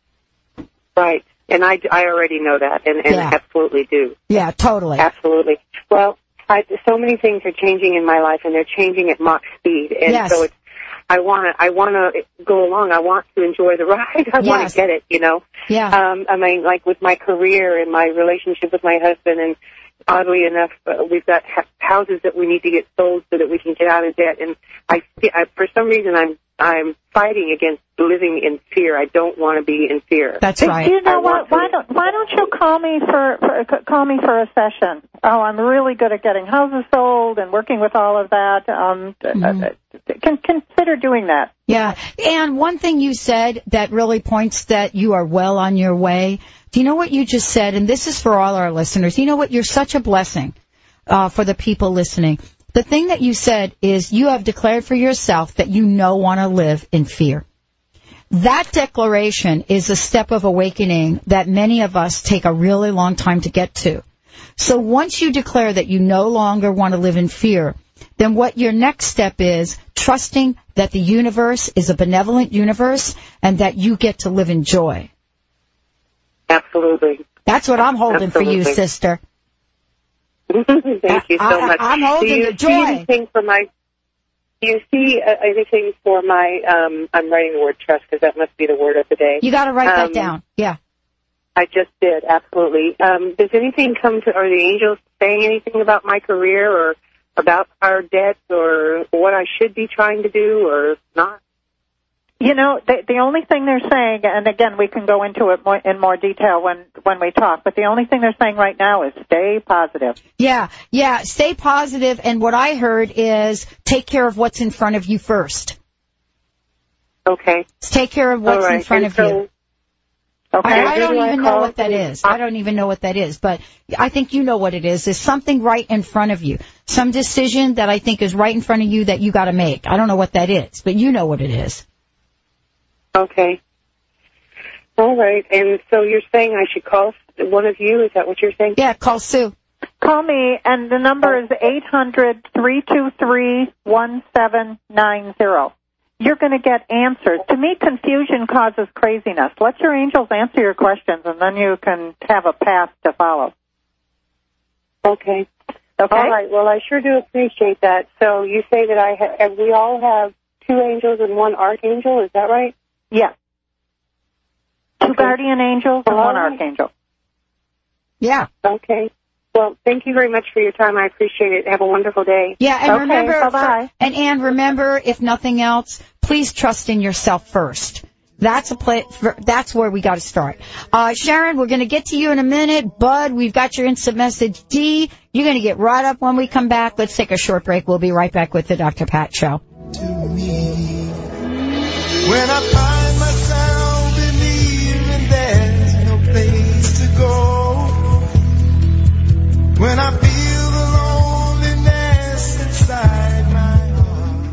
Speaker 15: Right. And I, I already know that, and, and
Speaker 1: Yeah.
Speaker 15: absolutely do.
Speaker 1: Yeah, totally.
Speaker 15: Absolutely. Well, I, so many things are changing in my life, and they're changing at Mach speed. And
Speaker 1: Yes.
Speaker 15: so it's, I want to, I want to go along. I want to enjoy the ride. I want
Speaker 1: Yes.
Speaker 15: to get it, you know.
Speaker 1: Yeah.
Speaker 15: Um, I mean, like with my career and my relationship with my husband, and oddly enough, uh, we've got ha- houses that we need to get sold so that we can get out of debt. And I, I, for some reason, I'm, I'm fighting against living in fear. I don't want to be in fear.
Speaker 1: That's
Speaker 3: Hey,
Speaker 1: right.
Speaker 3: Do you know
Speaker 15: I
Speaker 3: what?
Speaker 15: want to-
Speaker 3: Why don't Why don't you call me for, for c- call me for a session? Oh, I'm really good at getting houses sold and working with all of that. Um,
Speaker 1: Mm-hmm.
Speaker 3: uh, can consider doing that.
Speaker 1: Yeah. And one thing you said that really points that you are well on your way. Do you know what you just said? And this is for all our listeners. You know what? You're such a blessing uh, for the people listening. The thing that you said is you have declared for yourself that you no want to live in fear. That declaration is a step of awakening that many of us take a really long time to get to. So once you declare that you no longer want to live in fear, then what your next step is, trusting that the universe is a benevolent universe and that you get to live in joy.
Speaker 15: Absolutely.
Speaker 1: That's what I'm holding for you,
Speaker 15: Absolutely.
Speaker 1: sister.
Speaker 15: Thank you so
Speaker 1: I- I-
Speaker 15: much.
Speaker 1: I'm holding
Speaker 15: do you
Speaker 1: the
Speaker 15: see
Speaker 1: joy.
Speaker 15: anything for my? Do you see uh, anything for my? Um, I'm writing the word trust because that must be the word of the day.
Speaker 1: You got to write
Speaker 15: Um,
Speaker 1: that down. Yeah.
Speaker 15: I just did, absolutely. Um, does anything come to? Are the angels saying anything about my career or about our debts or what I should be trying to do or not?
Speaker 3: You know, the, the only thing they're saying, and again, we can go into it more, in more detail when, when we talk, but the only thing they're saying right now is stay positive.
Speaker 1: Yeah, yeah, stay positive, and what I heard is take care of what's in front of you first.
Speaker 15: Okay.
Speaker 1: Take care of what's
Speaker 15: All right.
Speaker 1: in front
Speaker 15: and
Speaker 1: of
Speaker 15: so,
Speaker 1: you.
Speaker 15: Okay.
Speaker 1: I, I don't
Speaker 15: Who do
Speaker 1: even
Speaker 15: I
Speaker 1: know
Speaker 15: call?
Speaker 1: what that is. I don't even know what that is, but I think you know what it is. There's something right in front of you. Some decision that I think is right in front of you that you got to make. I don't know what that is, but you know what it is.
Speaker 15: Okay. All right. And so you're saying I should call one of you? Is that what you're saying?
Speaker 1: Yeah, call Sue.
Speaker 3: Call me, and the number is eight hundred, three two three, one seven nine zero. You're going to get answers. To me, confusion causes craziness. Let your angels answer your questions, and then you can have a path to follow.
Speaker 15: Okay.
Speaker 3: Okay.
Speaker 15: All right. Well, I sure do appreciate that. So you say that I ha- we all have two angels and one archangel. Is that right?
Speaker 3: Yes. Two
Speaker 15: Okay.
Speaker 3: guardian angels and
Speaker 15: All
Speaker 3: one
Speaker 15: right.
Speaker 3: archangel.
Speaker 1: Yeah.
Speaker 15: Okay. Well, thank you very much for your time. I appreciate it. Have a wonderful day.
Speaker 1: Yeah, and
Speaker 3: Okay,
Speaker 1: remember,
Speaker 3: bye-bye.
Speaker 1: and Ann, remember, if nothing else, please trust in yourself first. That's a play, that's where we got to start. Uh, Sharon, we're going to get to you in a minute. Bud, we've got your instant message. Dee, you're going to get right up when we come back. Let's take a short break. We'll be right back with the Doctor Pat Show.
Speaker 18: To me, when I find myself believing there's no place to go, when I feel the loneliness inside my heart.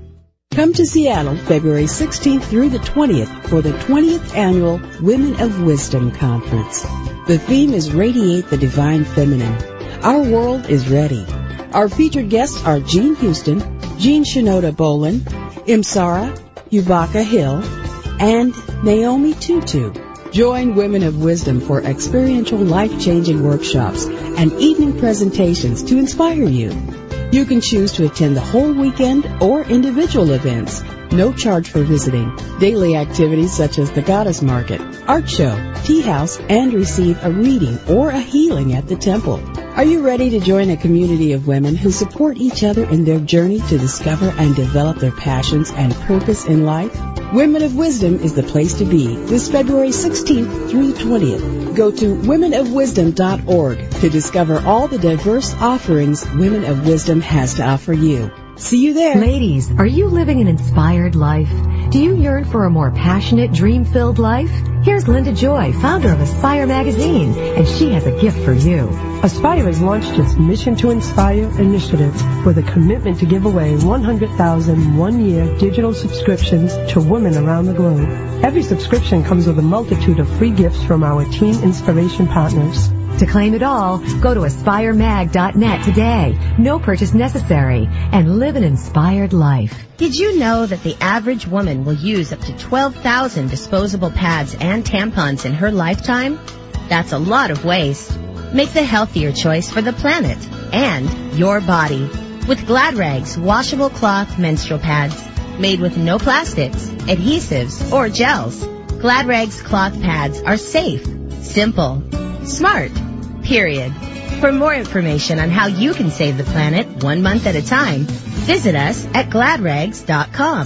Speaker 6: Come to Seattle February sixteenth through the twentieth for the twentieth Annual Women of Wisdom Conference. The theme is Radiate the Divine Feminine. Our world is ready. Our featured guests are Jean Houston, Jean Shinoda Bolin, Imsara, Yubaka Hill, and Naomi Tutu. Join Women of Wisdom for experiential life-changing workshops and evening presentations to inspire you. You can choose to attend the whole weekend or individual events. No charge for visiting. Daily activities such as the Goddess Market, art show, tea house, and receive a reading or a healing at the temple. Are you ready to join a community of women who support each other in their journey to discover and develop their passions and purpose in life? Women of Wisdom is the place to be this February sixteenth through the twentieth. Go to women of wisdom dot org to discover all the diverse offerings Women of Wisdom has to offer you. See you there.
Speaker 19: Ladies, are you living an inspired life? Do you yearn for a more passionate, dream-filled life? Here's Linda Joy, founder of Aspire Magazine, and she has a gift for you.
Speaker 20: Aspire has launched its Mission to Inspire initiative with a commitment to give away one hundred thousand one-year digital subscriptions to women around the globe. Every subscription comes with a multitude of free gifts from our Teen Inspiration partners.
Speaker 19: To claim it all, go to aspire mag dot net today. No purchase necessary. And live an inspired life.
Speaker 13: Did you know that the average woman will use up to twelve thousand disposable pads and tampons in her lifetime? That's a lot of waste. Make the healthier choice for the planet and your body with Glad Rags washable cloth menstrual pads made with no plastics, adhesives, or gels. Glad Rags cloth pads are safe, simple, smart, period. For more information on how you can save the planet one month at a time, visit us at glad rags dot com.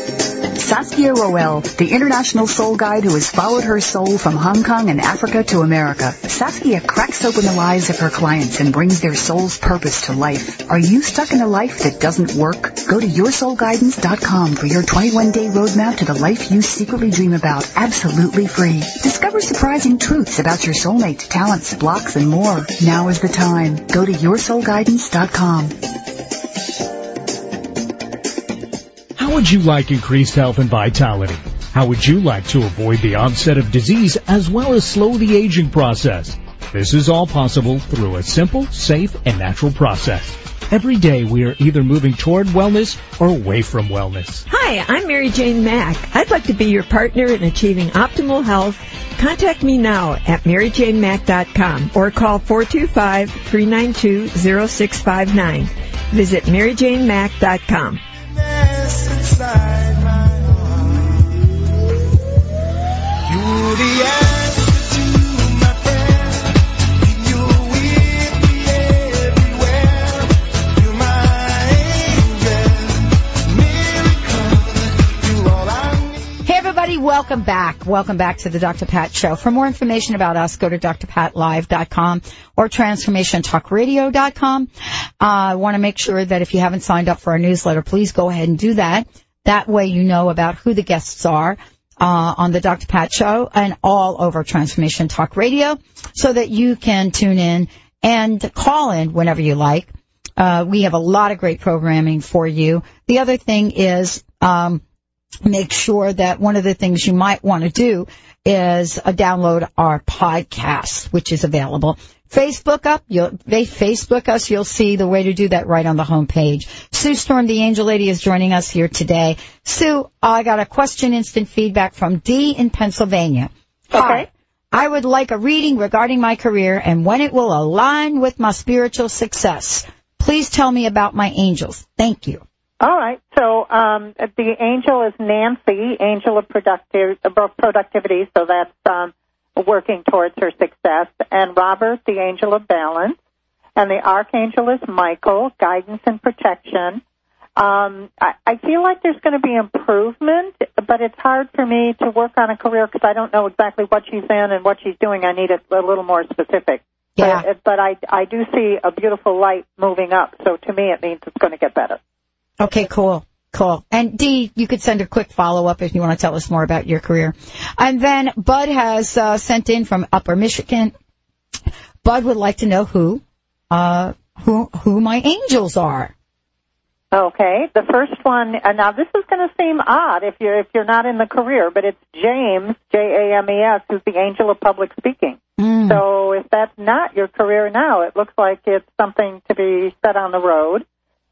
Speaker 21: Saskia Roel, the international soul guide who has followed her soul from Hong Kong and Africa to America. Saskia cracks open the lives of her clients and brings their soul's purpose to life. Are you stuck in a life that doesn't work? Go to your soul guidance dot com for your twenty-one day roadmap to the life you secretly dream about, absolutely free. Discover surprising truths about your soulmate, talents, blocks, and more. Now is the time. Go to your soul guidance dot com.
Speaker 22: How would you like increased health and vitality? How would you like to avoid the onset of disease as well as slow the aging process? This is all possible through a simple, safe, and natural process. Every day we are either moving toward wellness or away from wellness.
Speaker 23: Hi, I'm Mary Jane Mack. I'd like to be your partner in achieving optimal health. Contact me now at mary jane mack dot com or call four two five, three nine two, zero six five nine. Visit mary jane mack dot com.
Speaker 18: Inside my heart, you're the answer to my prayer. You're with me everywhere. You're my angel, miracle. You're all I need.
Speaker 1: welcome back. Welcome back to the Doctor Pat Show. For more information about us, go to d r pat live dot com or transformation talk radio dot com. Uh, I want to make sure that if you haven't signed up for our newsletter, please go ahead and do that. That way you know about who the guests are uh, on the Doctor Pat Show and all over Transformation Talk Radio so that you can tune in and call in whenever you like. Uh, we have a lot of great programming for you. The other thing is... Um, make sure that one of the things you might want to do is uh, download our podcast, which is available. Facebook up, you'll, they Facebook us, you'll see the way to do that right on the homepage. Sue Storm, the Angel Lady, is joining us here today. Sue, I got a question, instant feedback from Dee in Pennsylvania.
Speaker 3: Okay.
Speaker 1: Hi. I would like a reading regarding my career and when it will align with my spiritual success. Please tell me about my angels. Thank you.
Speaker 3: All right. So um, the angel is Nancy, angel of productive, of productivity. So that's um, working towards her success. And Robert, the angel of balance. And the archangel is Michael, guidance and protection. Um, I, I feel like there's going to be improvement, but it's hard for me to work on a career because I don't know exactly what she's in and what she's doing. I need it a little more specific.
Speaker 1: Yeah.
Speaker 3: But, but I, I do see a beautiful light moving up. So to me, it means it's going to get better.
Speaker 1: Okay, cool, cool. And Dee, you could send a quick follow-up if you want to tell us more about your career. And then Bud has uh, sent in from Upper Michigan. Bud would like to know who, uh, who, who my angels are.
Speaker 3: Okay, the first one. And now this is going to seem odd if you're if you're not in the career, but it's James, J A M E S, who's the angel of public speaking.
Speaker 1: Mm.
Speaker 3: So if that's not your career now, it looks like it's something to be set on the road.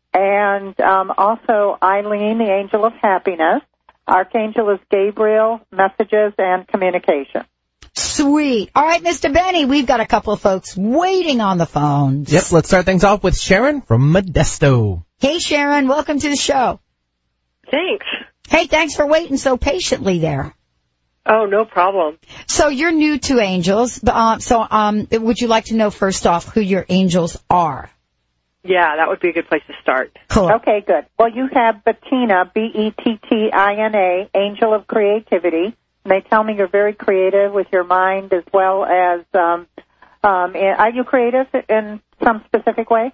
Speaker 3: And um, also Eileen, the angel of happiness. Archangel is Gabriel, messages and communication.
Speaker 1: Sweet. All right, Mister Benny, we've got a couple of folks waiting on the phones.
Speaker 16: Yep, let's start things off with Sharon from Modesto.
Speaker 1: Hey, Sharon, welcome to the show.
Speaker 10: Thanks.
Speaker 1: Hey, thanks for waiting so patiently there.
Speaker 10: Oh, no problem.
Speaker 1: So you're new to angels. Uh, so um, would you like to know first off who your angels are?
Speaker 10: Yeah, that would be a good place to start.
Speaker 1: Cool.
Speaker 3: Okay, good. Well, you have Bettina, B E T T I N A, angel of creativity. And they tell me you're very creative with your mind as well as, um, um, are you creative in some specific way?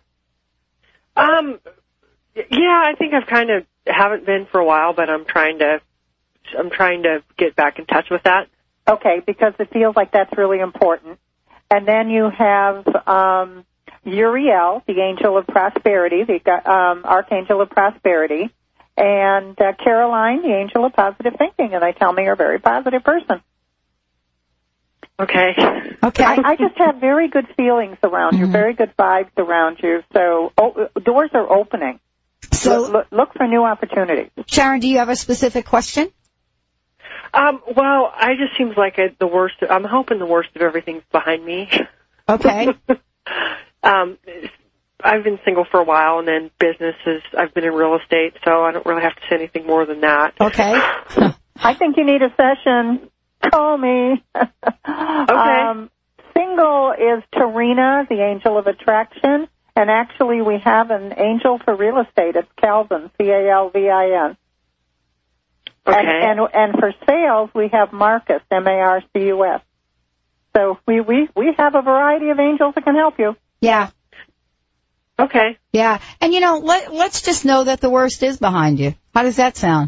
Speaker 10: Um, yeah, I think I've kind of haven't been for a while, but I'm trying to, I'm trying to get back in touch with that.
Speaker 3: Okay, because it feels like that's really important. And then you have, um, Uriel, the angel of prosperity, the um, archangel of prosperity, and uh, Caroline, the angel of positive thinking, and they tell me you're a very positive person.
Speaker 10: Okay.
Speaker 1: Okay.
Speaker 3: I, I just have very good feelings around you,
Speaker 1: Mm-hmm.
Speaker 3: very good vibes around you, so oh, doors are opening.
Speaker 1: So
Speaker 3: look, look, look for new opportunities.
Speaker 1: Sharon, do you have a specific question?
Speaker 10: Um, well, I just seems like a, the worst, I'm hoping the worst of everything's behind me.
Speaker 1: Okay.
Speaker 10: Um, I've been single for a while, and then businesses, I've been in real estate, so I don't really have to say anything more than that.
Speaker 1: Okay.
Speaker 3: I think you need a session. Call me.
Speaker 10: Okay.
Speaker 3: Um, single is Tarina, the angel of attraction, and actually we have an angel for real estate. It's Calvin, C A L V I N.
Speaker 10: Okay.
Speaker 3: And, and, and for sales, we have Marcus, M A R C U S. So we, we, we have a variety of angels that can help you.
Speaker 1: Yeah.
Speaker 10: Okay.
Speaker 1: Yeah. And, you know, let, let's just know that the worst is behind you. How does that sound?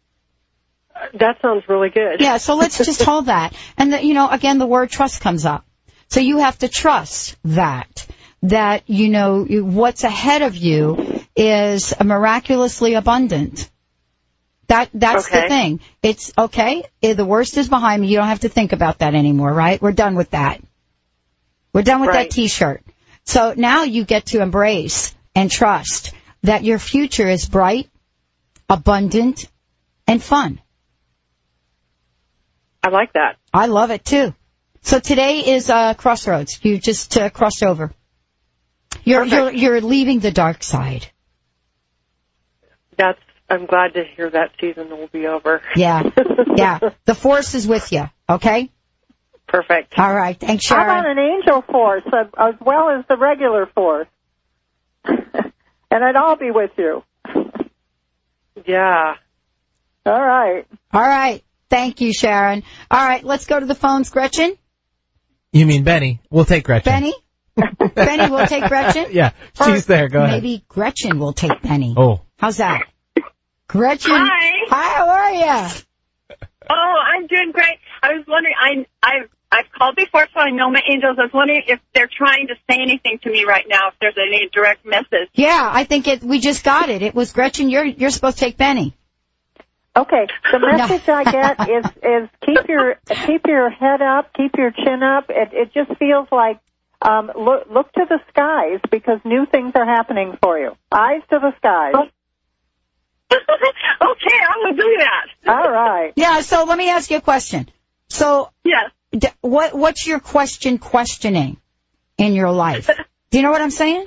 Speaker 10: That sounds really good.
Speaker 1: Yeah, so let's just hold that. And, the, you know, again, the word trust comes up. So you have to trust that, that, you know, you, what's ahead of you is miraculously abundant. That That's
Speaker 10: okay.
Speaker 1: the thing. It's, okay, the worst is behind me. You don't have to think about that anymore, right? We're done with that. We're done with
Speaker 10: Right.
Speaker 1: that T-shirt. So now you get to embrace and trust that your future is bright, abundant, and fun.
Speaker 10: I like that.
Speaker 1: I love it, too. So today is uh, Crossroads. You just uh, crossed over. You're, you're you're leaving the dark side.
Speaker 10: That's. I'm glad to hear that season will be over.
Speaker 1: Yeah, yeah. The force is with you, okay?
Speaker 10: Perfect.
Speaker 1: All right, thanks,
Speaker 3: How
Speaker 1: Sharon.
Speaker 3: about an angel force as, as well as the regular force? And I'd all be with you.
Speaker 10: Yeah.
Speaker 3: All right.
Speaker 1: All right. Thank you, Sharon. All right, let's go to the phones. Gretchen?
Speaker 16: You mean Benny? We'll take Gretchen.
Speaker 1: Benny? Benny will take Gretchen?
Speaker 16: Yeah, she's
Speaker 1: Or
Speaker 16: there. Go ahead.
Speaker 1: Maybe Gretchen will take Benny.
Speaker 16: Oh.
Speaker 1: How's that? Gretchen?
Speaker 4: Hi.
Speaker 1: Hi, how are you?
Speaker 4: Oh, I'm doing great. I was wondering, I, I've, I've called before, so I know my angels. I was wondering if they're trying to say anything to me right now, if there's any direct message.
Speaker 1: Yeah, I think it. We just got it. It was Gretchen. You're you're supposed to take Benny.
Speaker 3: Okay, the message I get is is keep your keep your head up, keep your chin up. It it just feels like um, look look to the skies because new things are happening for you. Eyes to the skies.
Speaker 4: Okay, I will do that.
Speaker 3: All right.
Speaker 1: Yeah. So let me ask you a question. So
Speaker 4: yes,
Speaker 1: d- what what's your question questioning in your life? Do you know what I'm saying?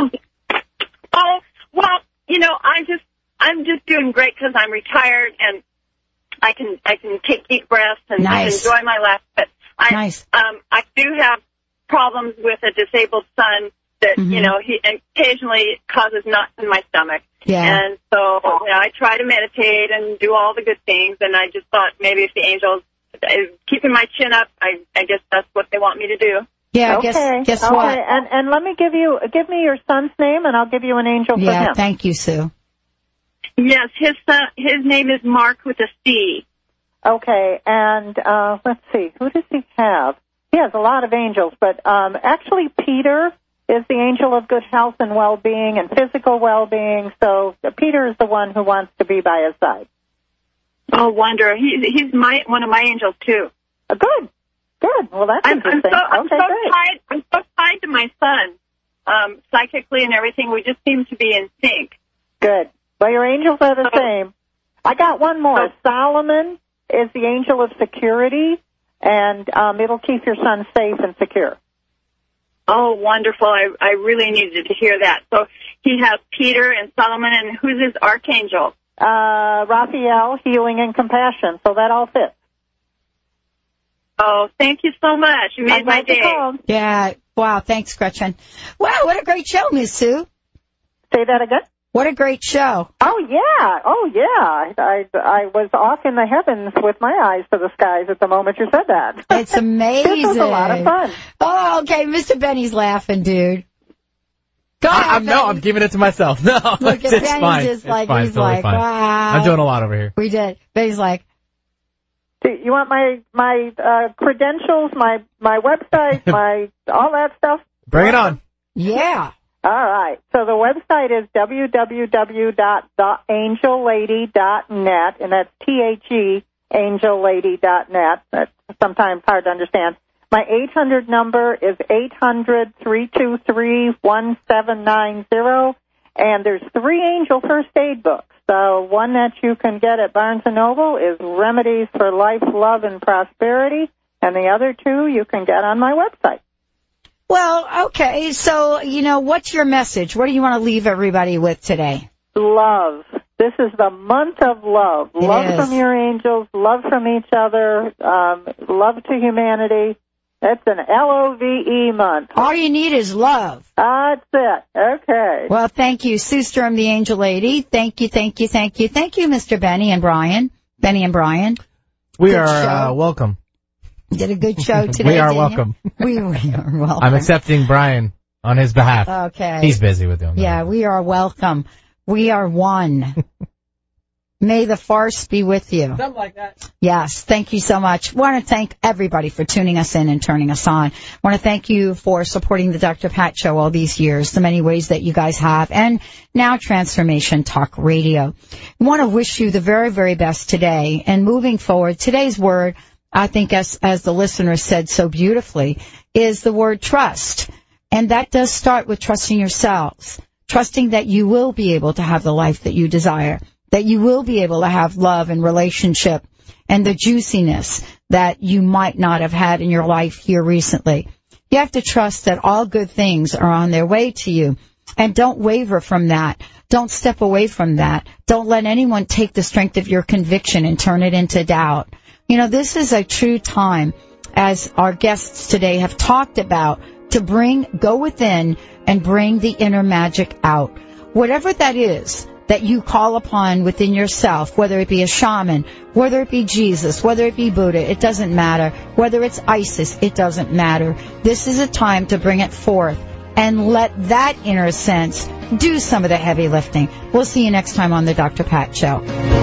Speaker 4: Oh well, you know, I'm just I'm just doing great because I'm retired and I can I can take deep breaths and
Speaker 1: Nice.
Speaker 4: enjoy my life. But I
Speaker 1: Nice.
Speaker 4: um I do have problems with a disabled son that
Speaker 1: Mhm.
Speaker 4: you know he occasionally causes knots in my stomach.
Speaker 1: Yeah.
Speaker 4: And so you know, I try to meditate and do all the good things. And I just thought maybe if the angels uh, keeping my chin up, I I guess that's what they want me to do.
Speaker 1: Yeah.
Speaker 3: Okay.
Speaker 1: Guess guess
Speaker 3: okay.
Speaker 1: what?
Speaker 3: And and let me give you give me your son's name, and I'll give you an angel for
Speaker 1: Yeah.
Speaker 3: him.
Speaker 1: Thank you, Sue.
Speaker 4: Yes, his son, his name is Mark with a C.
Speaker 3: Okay, and uh, let's see, who does he have? He has a lot of angels, but um, actually Peter is the angel of good health and well-being and physical well-being, so uh, Peter is the one who wants to be by his side.
Speaker 4: Oh, wonder. He, he's my one of my angels, too.
Speaker 3: Uh, good, good. Well, that's
Speaker 4: I'm, I'm
Speaker 3: interesting.
Speaker 4: so, I'm
Speaker 3: okay,
Speaker 4: so
Speaker 3: great.
Speaker 4: tied. I'm so tied to my son, um, psychically and everything. We just seem to be in sync.
Speaker 3: Good. Well, your angels are the same. I got one more. Solomon is the angel of security, and um, it'll keep your son safe and secure.
Speaker 4: Oh, wonderful. I, I really needed to hear that. So he has Peter and Solomon, and who's his archangel?
Speaker 3: Uh, Raphael, healing and compassion, so that all fits.
Speaker 4: Oh, thank you so much. You made
Speaker 3: I'm
Speaker 4: my
Speaker 3: glad you
Speaker 4: day.
Speaker 3: called.
Speaker 1: Yeah. Wow. Thanks, Gretchen. Wow. What a great show, Miss Sue.
Speaker 3: Say that again?
Speaker 1: What a great show.
Speaker 3: Oh, yeah. Oh, yeah. I, I was off in the heavens with my eyes to the skies at the moment you said that.
Speaker 1: It's amazing.
Speaker 3: This was a lot of fun.
Speaker 1: Oh, okay. Mister Benny's laughing, dude. Go ahead,
Speaker 16: I, I'm, no, I'm giving it to myself. No,
Speaker 1: Look
Speaker 16: it's
Speaker 1: at Benny
Speaker 16: fine.
Speaker 1: just
Speaker 16: It's
Speaker 1: like,
Speaker 16: fine.
Speaker 1: he's
Speaker 16: Totally
Speaker 1: like,
Speaker 16: fine.
Speaker 1: wow.
Speaker 16: I'm doing a lot over here.
Speaker 1: We did. Benny's like,
Speaker 3: Do you want my my uh, credentials, my my website, my all that stuff?
Speaker 16: Bring it on.
Speaker 1: Yeah.
Speaker 3: All right. So the website is w w w dot the angel lady dot net, and that's T H E, angel lady dot net. That's sometimes hard to understand. My eight hundred number is eight hundred, three two three, one seven nine zero, and there's three angel first aid books. So one that you can get at Barnes and Noble is Remedies for Life, Love, and Prosperity, and the other two you can get on my website.
Speaker 1: well, okay. So, you know, what's your message? What do you want to leave everybody with today?
Speaker 3: Love. This is the month of love.
Speaker 1: It
Speaker 3: love
Speaker 1: is.
Speaker 3: from your angels, love from each other, um, love to humanity. It's an L O V E month.
Speaker 1: All you need is love.
Speaker 3: That's it. Okay.
Speaker 1: Well, thank you, Sue Sturm, the Angel Lady. Thank you, thank you, thank you. Thank you, Mister Benny and Brian. Benny and Brian.
Speaker 16: We
Speaker 1: Good
Speaker 16: are
Speaker 1: show.
Speaker 16: uh, welcome.
Speaker 1: Did a good show today.
Speaker 16: We are
Speaker 1: didn't you?
Speaker 16: welcome.
Speaker 1: We, we are welcome.
Speaker 16: I'm accepting Brian on his behalf.
Speaker 1: Okay.
Speaker 16: He's busy with doing that.
Speaker 1: Yeah, we are welcome. We are one. May the force be with you.
Speaker 16: Something like that.
Speaker 1: Yes, thank you so much. Want to thank everybody for tuning us in and turning us on. Want to thank you for supporting the Doctor Pat Show all these years, the many ways that you guys have, and now Transformation Talk Radio. Want to wish you the very, very best today. And moving forward, today's word, I think as, as the listener said so beautifully, is the word trust. And that does start with trusting yourselves, trusting that you will be able to have the life that you desire, that you will be able to have love and relationship and the juiciness that you might not have had in your life here recently. You have to trust that all good things are on their way to you. And don't waver from that. Don't step away from that. Don't let anyone take the strength of your conviction and turn it into doubt. You know, this is a true time, as our guests today have talked about, to bring, go within and bring the inner magic out. Whatever that is, that you call upon within yourself, whether it be a shaman, whether it be Jesus, whether it be Buddha, it doesn't matter. Whether it's ISIS, it doesn't matter. This is a time to bring it forth and let that inner sense do some of the heavy lifting. We'll see you next time on the Doctor Pat Show.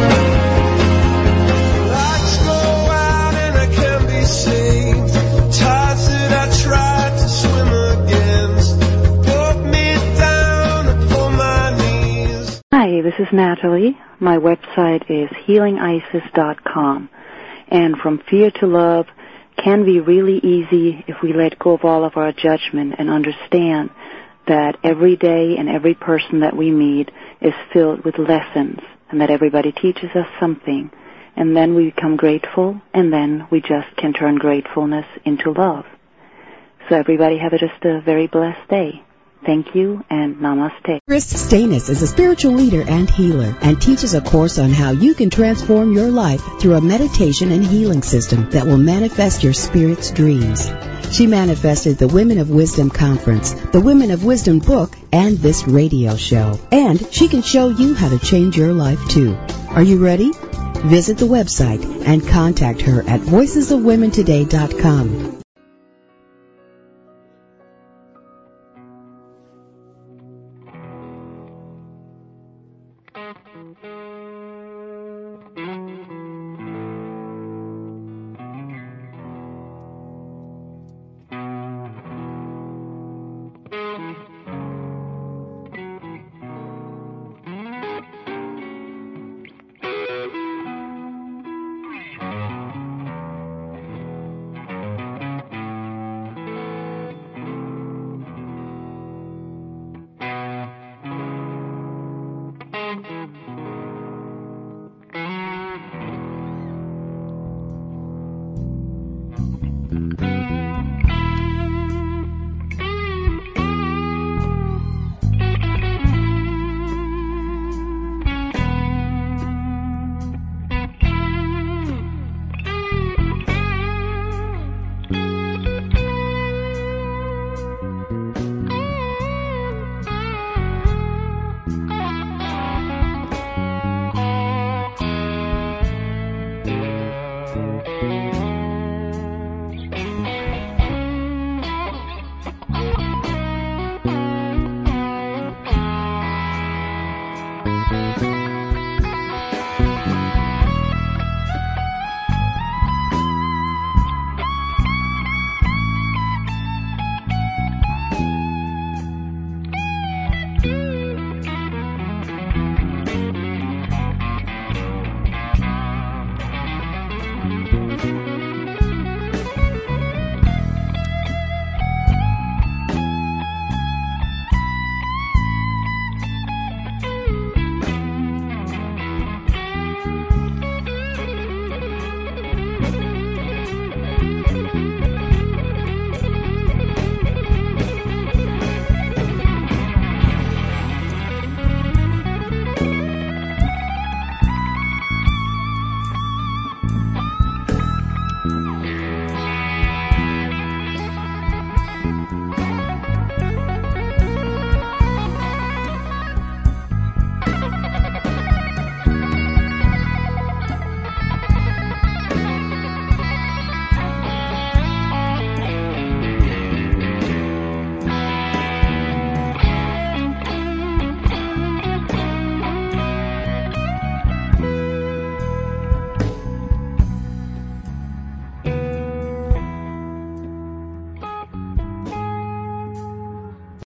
Speaker 18: Lights go out and I can't be saved. Tides that I tried to swim against pulled me down upon my knees.
Speaker 5: Hi, this is Natalie. My website is healing isis dot com. And From Fear to Love can be really easy if we let go of all of our judgment and understand that every day and every person that we meet is filled with lessons, and that everybody teaches us something. And then we become grateful, and then we just can turn gratefulness into love. So everybody have a, just a very blessed day. Thank you, and namaste.
Speaker 6: Chris Stanis is a spiritual leader and healer and teaches a course on how you can transform your life through a meditation and healing system that will manifest your spirit's dreams. She manifested the Women of Wisdom Conference, the Women of Wisdom book, and this radio show. And she can show you how to change your life too. Are you ready? Visit the website and contact her at voices of women today dot com.